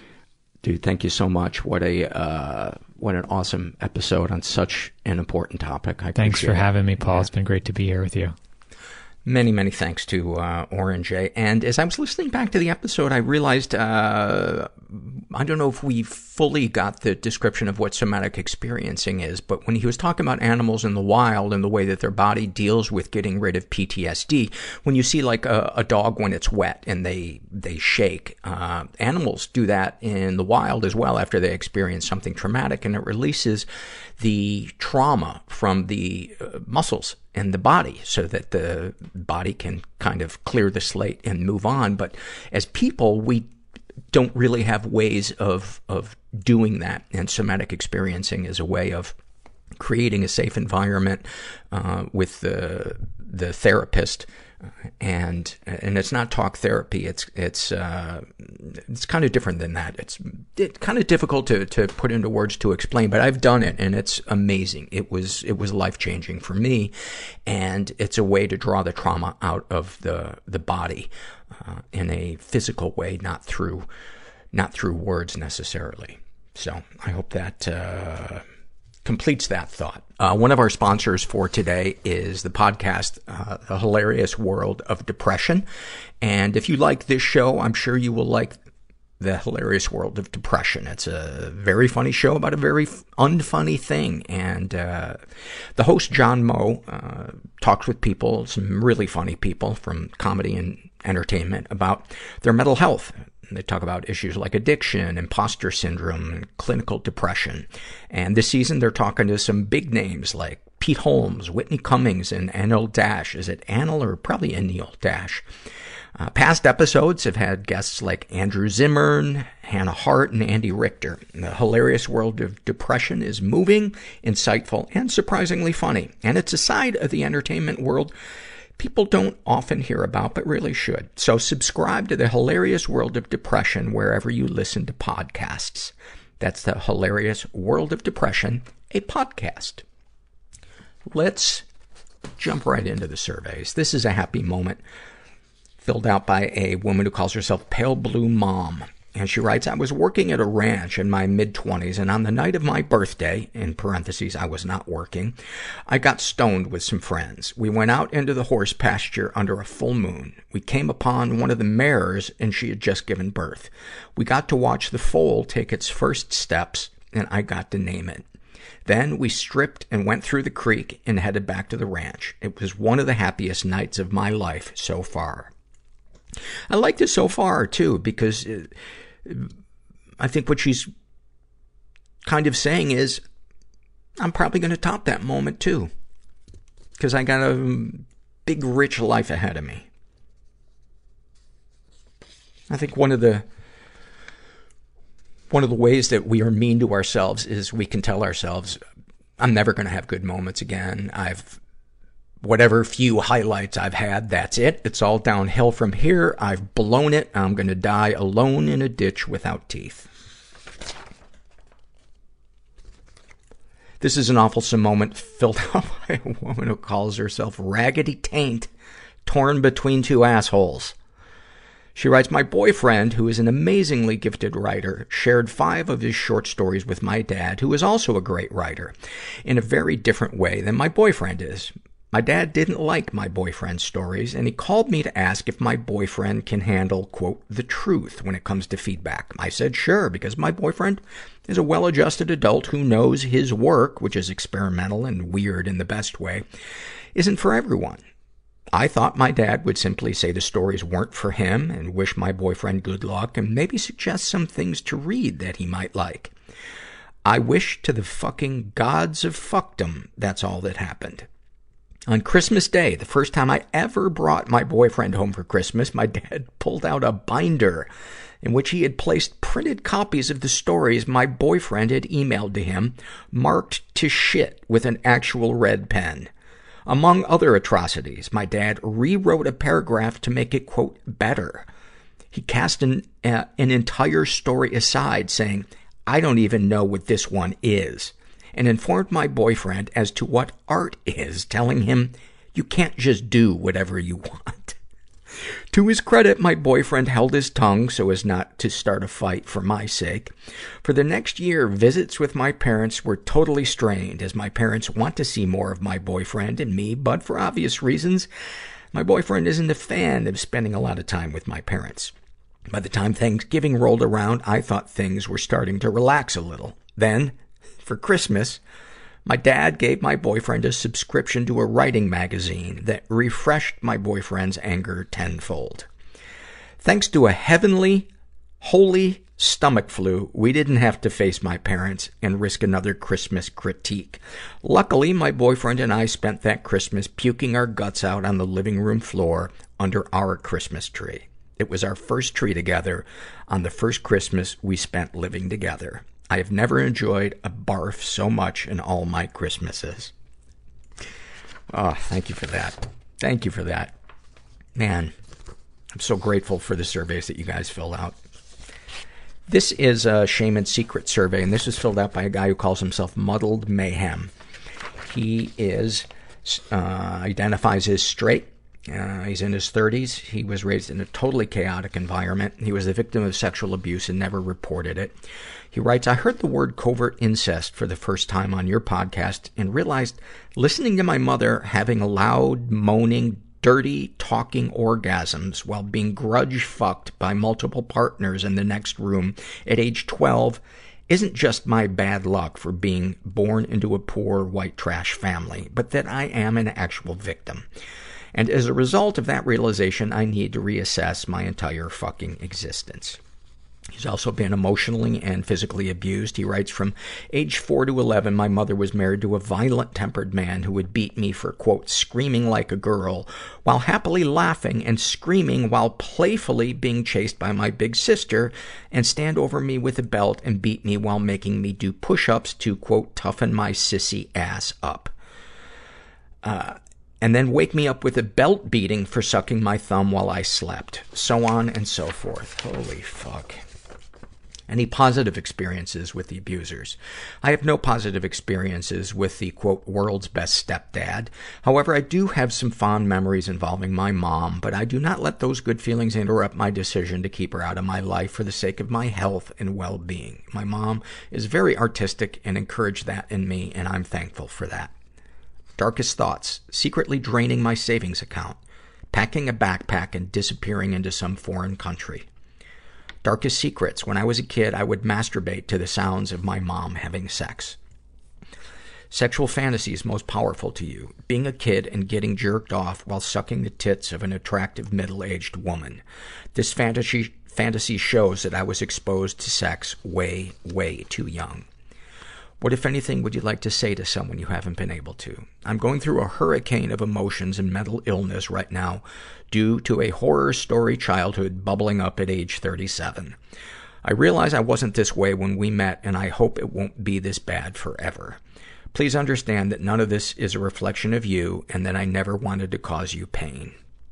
Dude, thank you so much. What a, uh, what an awesome episode on such an important topic. I Thanks for it. having me, Paul. Yeah. It's been great to be here with you. Many, many thanks to uh, Oren J. And as I was listening back to the episode, I realized, uh, I don't know if we fully got the description of what somatic experiencing is, but when he was talking about animals in the wild and the way that their body deals with getting rid of P T S D, when you see like a, a dog when it's wet and they, they shake, uh, animals do that in the wild as well after they experience something traumatic, and it releases the trauma from the uh, muscles in the body so that the body can kind of clear the slate and move on. But as people, we don't really have ways of, of doing that. And somatic experiencing is a way of creating a safe environment, uh, with the, the therapist. And, and it's not talk therapy. It's, it's, uh, it's kind of different than that. It's, it's kind of difficult to, to put into words to explain, but I've done it and it's amazing. It was, it was life changing for me. And it's a way to draw the trauma out of the, the body, uh, in a physical way, not through, not through words necessarily. So I hope that, uh, completes that thought. Uh, one of our sponsors for today is the podcast, uh, The Hilarious World of Depression. And if you like this show, I'm sure you will like The Hilarious World of Depression. It's a very funny show about a very f- unfunny thing. And, uh, the host, John Moe, uh, talks with people, some really funny people from comedy and entertainment, about their mental health, They talk about issues like addiction, imposter syndrome, and clinical depression. And this season, they're talking to some big names like Pete Holmes, Whitney Cummings, and Anil Dash. Is it Anil or probably Anil Dash? Uh, past episodes have had guests like Andrew Zimmern, Hannah Hart, and Andy Richter. The hilarious world of depression is moving, insightful, and surprisingly funny. And it's a side of the entertainment world people don't often hear about, but really should. So subscribe to the hilarious world of depression wherever you listen to podcasts. That's the hilarious world of depression, a podcast. Let's jump right into the surveys. This is a happy moment filled out by a woman who calls herself Pale Blue Mom. And she writes, I was working at a ranch in my mid-twenties, and on the night of my birthday, in parentheses, I was not working, I got stoned with some friends. We went out into the horse pasture under a full moon. We came upon one of the mares, and she had just given birth. We got to watch the foal take its first steps, and I got to name it. Then we stripped and went through the creek and headed back to the ranch. It was one of the happiest nights of my life so far. I liked it so far, too, because it, I think what she's kind of saying is, I'm probably going to top that moment, too. Because I got a big, rich life ahead of me. I think one of the one of the ways that we are mean to ourselves is we can tell ourselves, I'm never going to have good moments again. I've Whatever few highlights I've had, that's it. It's all downhill from here. I've blown it. I'm going to die alone in a ditch without teeth. This is an awfulsome moment filled out by a woman who calls herself Raggedy Taint, torn between two assholes. She writes, my boyfriend, who is an amazingly gifted writer, shared five of his short stories with my dad, who is also a great writer, in a very different way than my boyfriend is. My dad didn't like my boyfriend's stories, and he called me to ask if my boyfriend can handle, quote, the truth when it comes to feedback. I said sure, because my boyfriend is a well-adjusted adult who knows his work, which is experimental and weird in the best way, isn't for everyone. I thought my dad would simply say the stories weren't for him and wish my boyfriend good luck and maybe suggest some things to read that he might like. I wish to the fucking gods of fuckdom that's all that happened. On Christmas Day, the first time I ever brought my boyfriend home for Christmas, my dad pulled out a binder in which he had placed printed copies of the stories my boyfriend had emailed to him, marked to shit with an actual red pen. Among other atrocities, my dad rewrote a paragraph to make it, quote, better. He cast an, uh, an entire story aside, saying, I don't even know what this one is, and informed my boyfriend as to what art is, telling him, you can't just do whatever you want. To his credit, my boyfriend held his tongue so as not to start a fight for my sake. For the next year, visits with my parents were totally strained, as my parents want to see more of my boyfriend and me, but for obvious reasons, my boyfriend isn't a fan of spending a lot of time with my parents. By the time Thanksgiving rolled around, I thought things were starting to relax a little. Then, for Christmas, my dad gave my boyfriend a subscription to a writing magazine that refreshed my boyfriend's anger tenfold. Thanks to a heavenly, holy stomach flu, we didn't have to face my parents and risk another Christmas critique. Luckily, my boyfriend and I spent that Christmas puking our guts out on the living room floor under our Christmas tree. It was our first tree together on the first Christmas we spent living together. I have never enjoyed a barf so much in all my Christmases. Oh, thank you for that. Thank you for that. Man, I'm so grateful for the surveys that you guys filled out. This is a Shame and Secret survey, and this is filled out by a guy who calls himself Muddled Mayhem. He is, uh, identifies as straight. Uh, he's in his thirties. He was raised in a totally chaotic environment. He was the victim of sexual abuse and never reported it. He writes, I heard the word covert incest for the first time on your podcast and realized listening to my mother having loud, moaning, dirty, talking orgasms while being grudge fucked by multiple partners in the next room at age twelve isn't just my bad luck for being born into a poor white trash family, but that I am an actual victim. And as a result of that realization, I need to reassess my entire fucking existence. He's also been emotionally and physically abused. He writes, from age four to eleven, my mother was married to a violent-tempered man who would beat me for, quote, screaming like a girl, while happily laughing and screaming while playfully being chased by my big sister, and stand over me with a belt and beat me while making me do push-ups to, quote, toughen my sissy ass up. Uh, and then wake me up with a belt beating for sucking my thumb while I slept. So on and so forth. Holy fuck. Any positive experiences with the abusers? I have no positive experiences with the, quote, world's best stepdad. However, I do have some fond memories involving my mom, but I do not let those good feelings interrupt my decision to keep her out of my life for the sake of my health and well-being. My mom is very artistic and encouraged that in me, and I'm thankful for that. Darkest thoughts: secretly draining my savings account, packing a backpack and disappearing into some foreign country. Darkest secrets: when I was a kid, I would masturbate to the sounds of my mom having sex. Sexual fantasies most powerful to you: being a kid and getting jerked off while sucking the tits of an attractive middle-aged woman. This fantasy, fantasy shows that I was exposed to sex way, way too young. What, if anything, would you like to say to someone you haven't been able to? I'm going through a hurricane of emotions and mental illness right now due to a horror story childhood bubbling up at age thirty-seven. I realize I wasn't this way when we met, and I hope it won't be this bad forever. Please understand that none of this is a reflection of you, and that I never wanted to cause you pain.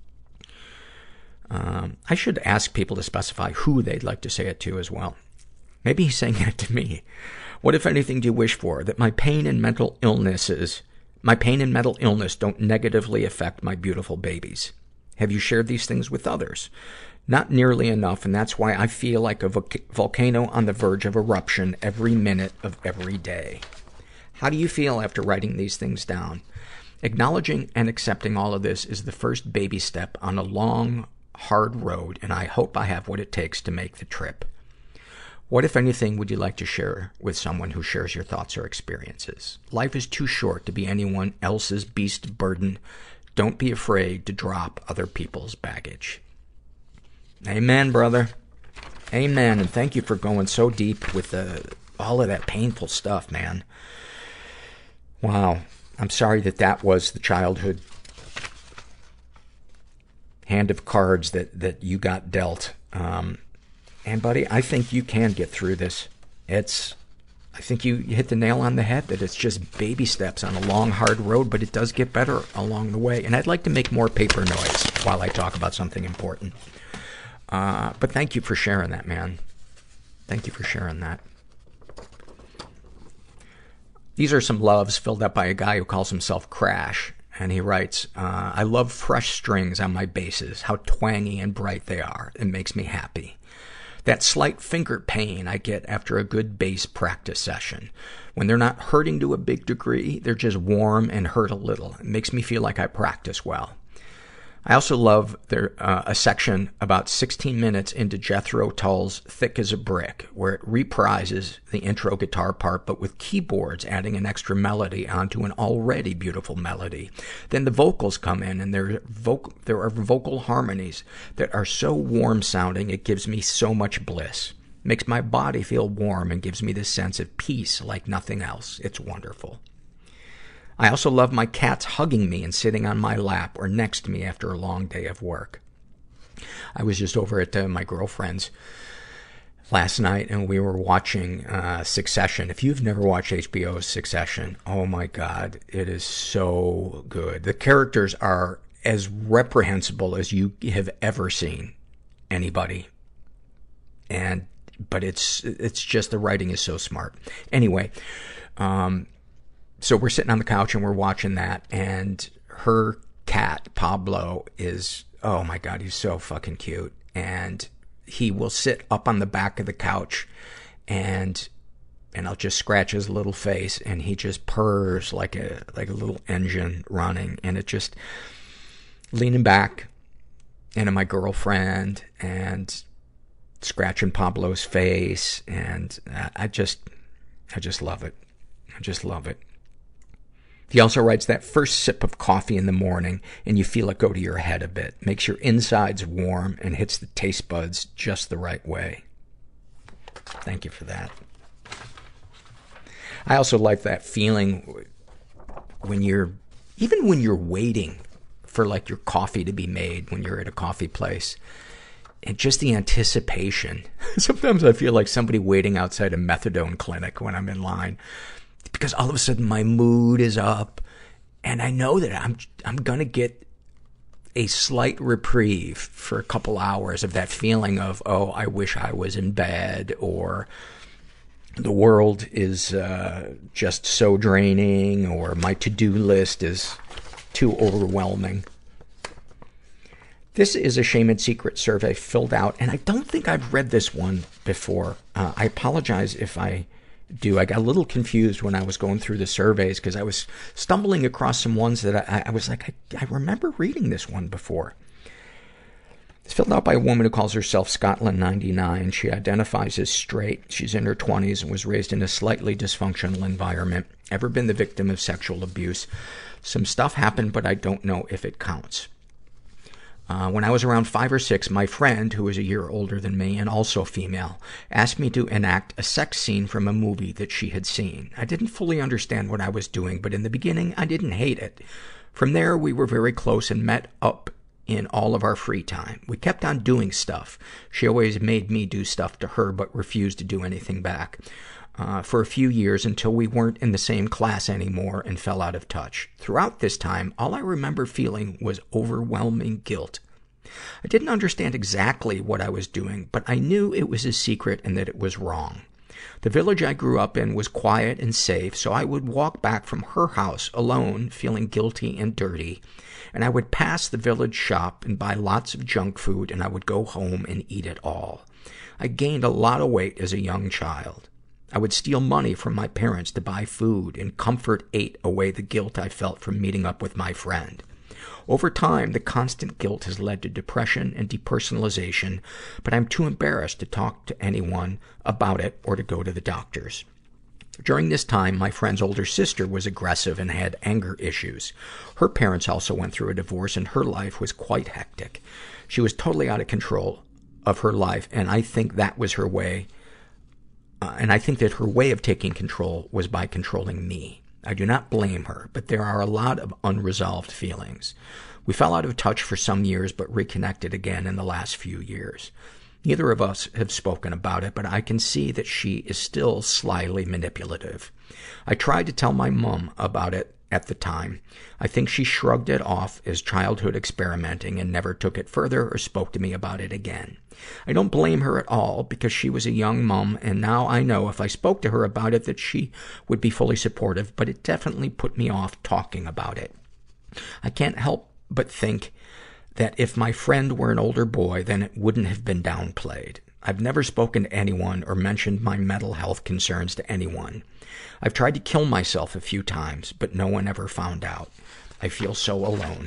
Um, I should ask people to specify who they'd like to say it to as well. Maybe he's saying it to me. What, if anything, do you wish for? That my pain and mental illnesses, my pain and mental illness don't negatively affect my beautiful babies. Have you shared these things with others? Not nearly enough, and that's why I feel like a vo- volcano on the verge of eruption every minute of every day. How do you feel after writing these things down? Acknowledging and accepting all of this is the first baby step on a long, hard road, and I hope I have what it takes to make the trip. What, if anything, would you like to share with someone who shares your thoughts or experiences? Life is too short to be anyone else's beast of burden. Don't be afraid to drop other people's baggage. Amen, brother. Amen. And thank you for going so deep with the, all of that painful stuff, man. Wow. I'm sorry that that was the childhood hand of cards that, that you got dealt. Um, And buddy, I think you can get through this. It's, I think you hit the nail on the head that it's just baby steps on a long, hard road, but it does get better along the way. And I'd like to make more paper noise while I talk about something important. Uh, but thank you for sharing that, man. Thank you for sharing that. These are some loves filled out by a guy who calls himself Crash. And he writes, uh, I love fresh strings on my basses, how twangy and bright they are. It makes me happy. That slight finger pain I get after a good bass practice session. When they're not hurting to a big degree, they're just warm and hurt a little. It makes me feel like I practice well. I also love there, uh, a section about sixteen minutes into Jethro Tull's Thick as a Brick, where it reprises the intro guitar part, but with keyboards adding an extra melody onto an already beautiful melody. Then the vocals come in, and there, voc- there are vocal harmonies that are so warm-sounding, it gives me so much bliss. Makes my body feel warm and gives me this sense of peace like nothing else. It's wonderful. I also love my cats hugging me and sitting on my lap or next to me after a long day of work. I was just over at uh, my girlfriend's last night, and we were watching uh, Succession. If you've never watched H B O's Succession, oh my God, it is so good. The characters are as reprehensible as you have ever seen anybody. And, but it's, it's just the writing is so smart. Anyway, um, so we're sitting on the couch and we're watching that, and her cat, Pablo, is, oh my God, he's so fucking cute. And he will sit up on the back of the couch, and, and I'll just scratch his little face, and he just purrs like a, like a little engine running. And it just, leaning back into my girlfriend and scratching Pablo's face. And I just, I just love it. I just love it. He also writes, that first sip of coffee in the morning and you feel it go to your head a bit. Makes your insides warm and hits the taste buds just the right way. Thank you for that. I also like that feeling when you're, even when you're waiting for like your coffee to be made when you're at a coffee place, and just the anticipation. Sometimes I feel like somebody waiting outside a methadone clinic when I'm in line, because all of a sudden my mood is up and I know that I'm, I'm gonna get a slight reprieve for a couple hours of that feeling of, oh, I wish I was in bed, or the world is, uh, just so draining, or my to-do list is too overwhelming. This is a Shame and Secret survey filled out, and I don't think I've read this one before. Uh, I apologize if I do. I got a little confused when I was going through the surveys, because I was stumbling across some ones that I, I was like, I, I remember reading this one before. It's filled out by a woman who calls herself Scotland ninety-nine. She identifies as straight. She's in her twenties and was raised in a slightly dysfunctional environment. Ever been the victim of sexual abuse? Some stuff happened, but I don't know if it counts. Uh, when I was around five or six, my friend, who is a year older than me and also female, asked me to enact a sex scene from a movie that she had seen. I didn't fully understand what I was doing, but in the beginning, I didn't hate it. From there, we were very close and met up in all of our free time. We kept on doing stuff. She always made me do stuff to her, but refused to do anything back. Uh, for a few years, until we weren't in the same class anymore and fell out of touch. Throughout this time, all I remember feeling was overwhelming guilt. I didn't understand exactly what I was doing, but I knew it was a secret and that it was wrong. The village I grew up in was quiet and safe, so I would walk back from her house alone, feeling guilty and dirty, and I would pass the village shop and buy lots of junk food, and I would go home and eat it all. I gained a lot of weight as a young child. I would steal money from my parents to buy food, and comfort ate away the guilt I felt from meeting up with my friend. Over time, the constant guilt has led to depression and depersonalization, but I'm too embarrassed to talk to anyone about it or to go to the doctors. During this time, my friend's older sister was aggressive and had anger issues. Her parents also went through a divorce, and her life was quite hectic. She was totally out of control of her life, and I think that was her way Uh, and I think that her way of taking control was by controlling me. I do not blame her, but there are a lot of unresolved feelings. We fell out of touch for some years, but reconnected again in the last few years. Neither of us have spoken about it, but I can see that she is still slyly manipulative. I tried to tell my mom about it at the time. I think she shrugged it off as childhood experimenting and never took it further or spoke to me about it again. I don't blame her at all, because she was a young mom, and now I know if I spoke to her about it that she would be fully supportive, but it definitely put me off talking about it. I can't help but think that if my friend were an older boy, then it wouldn't have been downplayed. I've never spoken to anyone or mentioned my mental health concerns to anyone. I've tried to kill myself a few times, but no one ever found out. I feel so alone.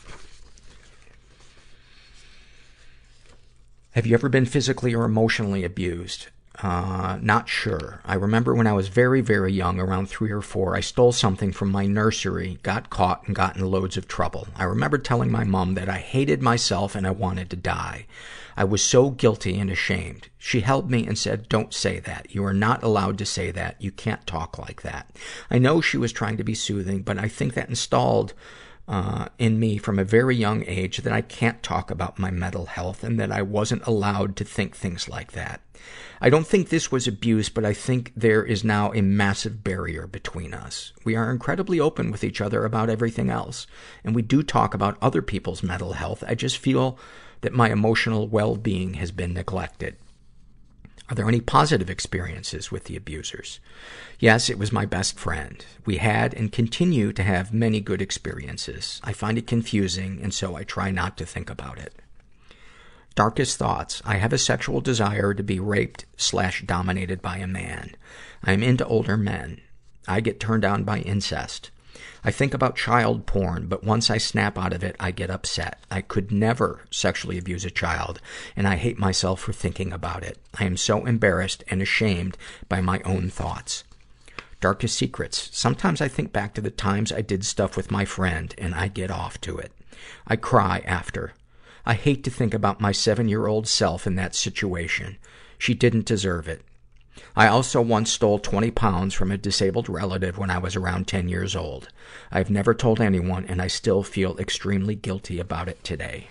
Have you ever been physically or emotionally abused? Uh, not sure. I remember when I was very, very young, around three or four, I stole something from my nursery, got caught, and got in loads of trouble. I remember telling my mom that I hated myself and I wanted to die. I was so guilty and ashamed. She held me and said, "Don't say that. You are not allowed to say that. You can't talk like that." I know she was trying to be soothing, but I think that installed Uh, in me from a very young age that I can't talk about my mental health and that I wasn't allowed to think things like that. I don't think this was abuse, but I think there is now a massive barrier between us. We are incredibly open with each other about everything else, and we do talk about other people's mental health. I just feel that my emotional well-being has been neglected. Are there any positive experiences with the abusers? Yes, it was my best friend. We had and continue to have many good experiences. I find it confusing, and so I try not to think about it. Darkest thoughts. I have a sexual desire to be raped slash dominated by a man. I am into older men. I get turned on by incest. I think about child porn, but once I snap out of it, I get upset. I could never sexually abuse a child, and I hate myself for thinking about it. I am so embarrassed and ashamed by my own thoughts. Darkest secrets. Sometimes I think back to the times I did stuff with my friend, and I get off to it. I cry after. I hate to think about my seven-year-old self in that situation. She didn't deserve it. I also once stole twenty pounds from a disabled relative when I was around ten years old. I've never told anyone, and I still feel extremely guilty about it today.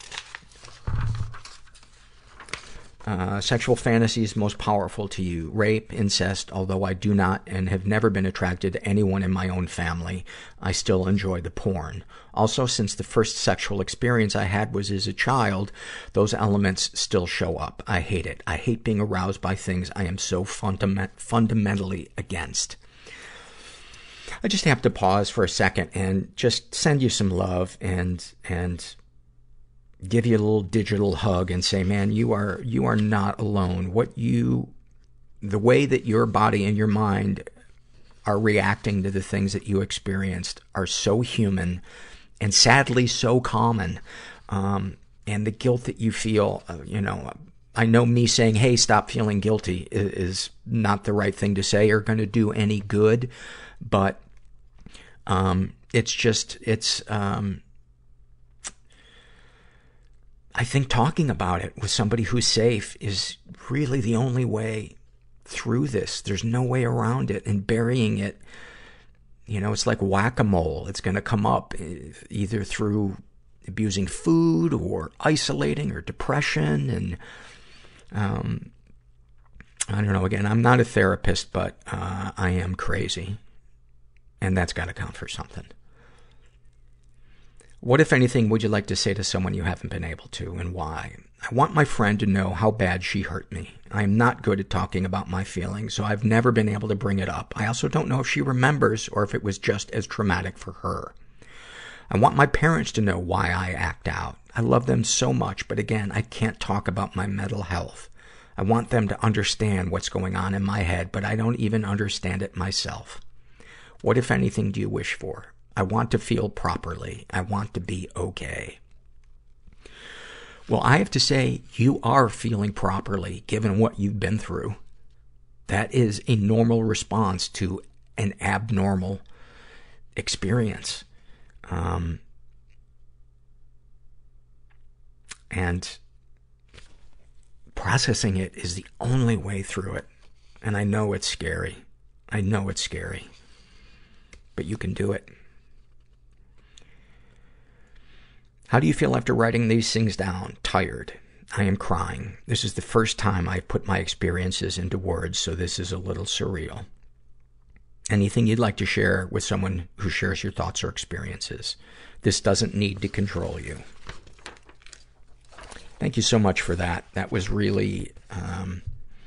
Uh, sexual fantasies most powerful to you. Rape, incest, although I do not and have never been attracted to anyone in my own family, I still enjoy the porn. Also, since the first sexual experience I had was as a child, those elements still show up. I hate it. I hate being aroused by things I am so fundament- fundamentally against. I just have to pause for a second and just send you some love and, and, give you a little digital hug and say, man, you are, you are not alone. What you, the way that your body and your mind are reacting to the things that you experienced are so human and sadly so common. Um, and the guilt that you feel, uh, you know, I know me saying, hey, stop feeling guilty is, is not the right thing to say or going to do any good, but, um, it's just, it's, um, I think talking about it with somebody who's safe is really the only way through this. There's no way around it. And burying it, you know, it's like whack-a-mole. It's going to come up either through abusing food or isolating or depression. And, um, I don't know, again, I'm not a therapist, but, uh, I am crazy. And that's got to count for something. What, if anything, would you like to say to someone you haven't been able to, and why? I want my friend to know how bad she hurt me. I am not good at talking about my feelings, so I've never been able to bring it up. I also don't know if she remembers or if it was just as traumatic for her. I want my parents to know why I act out. I love them so much, but again, I can't talk about my mental health. I want them to understand what's going on in my head, but I don't even understand it myself. What, if anything, do you wish for? I want to feel properly. I want to be okay. Well, I have to say, you are feeling properly, given what you've been through. That is a normal response to an abnormal experience. Um, and processing it is the only way through it. And I know it's scary. I know it's scary. But you can do it. How do you feel after writing these things down? Tired. I am crying. This is the first time I've put my experiences into words, so this is a little surreal. Anything you'd like to share with someone who shares your thoughts or experiences? This doesn't need to control you. Thank you so much for that. That was really, um,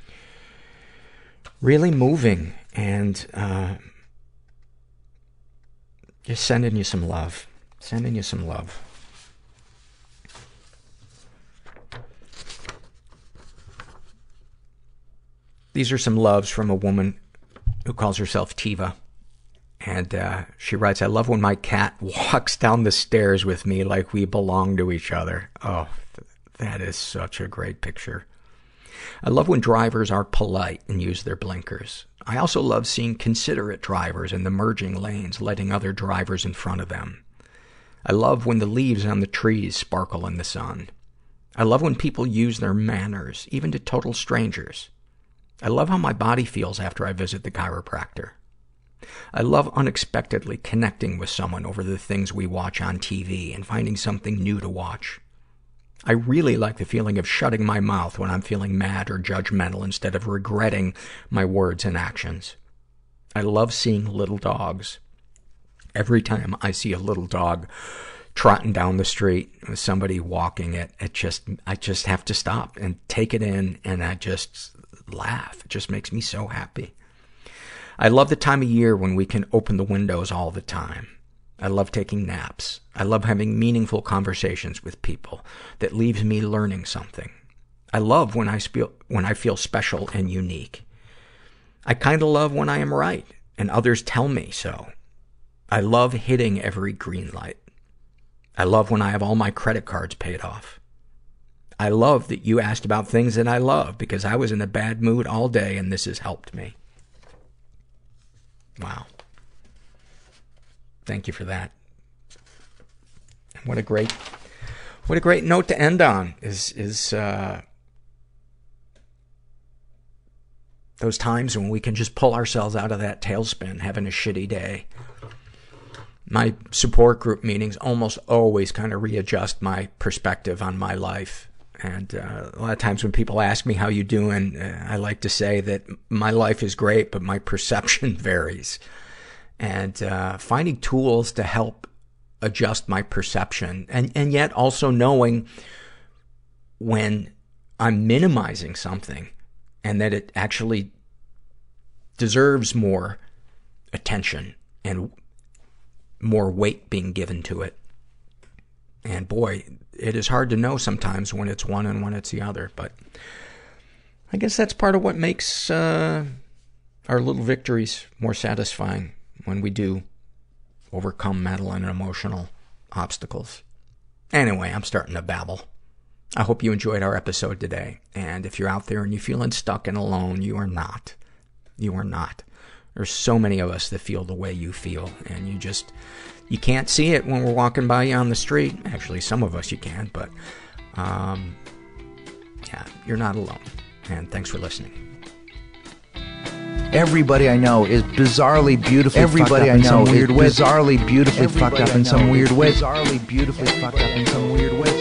really moving, and uh, just sending you some love. Sending you some love. These are some loves from a woman who calls herself Tiva. And, uh, she writes, I love when my cat walks down the stairs with me like we belong to each other. Oh, th- that is such a great picture. I love when drivers are polite and use their blinkers. I also love seeing considerate drivers in the merging lanes, letting other drivers in front of them. I love when the leaves on the trees sparkle in the sun. I love when people use their manners, even to total strangers. I love how my body feels after I visit the chiropractor. I love unexpectedly connecting with someone over the things we watch on T V and finding something new to watch. I really like the feeling of shutting my mouth when I'm feeling mad or judgmental instead of regretting my words and actions. I love seeing little dogs. Every time I see a little dog trotting down the street with somebody walking it, it just, I just have to stop and take it in, and I just laugh. It just makes me so happy. I love the time of year when we can open the windows all the time. I love taking naps. I love having meaningful conversations with people that leaves me learning something. I love when I feel, when I feel special and unique. I kinda love when I am right and others tell me so. I love hitting every green light. I love when I have all my credit cards paid off. I love that you asked about things that I love, because I was in a bad mood all day and this has helped me. Wow. Thank you for that. What a great, what a great note to end on is, is, uh, Those times when we can just pull ourselves out of that tailspin, having a shitty day. My support group meetings almost always kind of readjust my perspective on my life. And uh, a lot of times when people ask me how you doing, uh, I like to say that my life is great, but my perception varies. And uh, finding tools to help adjust my perception, and, and yet also knowing when I'm minimizing something and that it actually deserves more attention and more weight being given to it. And boy, it is hard to know sometimes when it's one and when it's the other, but I guess that's part of what makes uh, our little victories more satisfying, when we do overcome mental and emotional obstacles. Anyway, I'm starting to babble. I hope you enjoyed our episode today. And if you're out there and you're feeling stuck and alone, you are not. You are not. There's so many of us that feel the way you feel, and you just, you can't see it when we're walking by you on the street. Actually, some of us you can, but, um, yeah, you're not alone. And thanks for listening. Everybody I know is bizarrely beautifully Everybody fucked up I know in some weird way. Bizarrely beautifully Everybody fucked up in some weird way. Bizarrely beautifully fucked up in some weird way.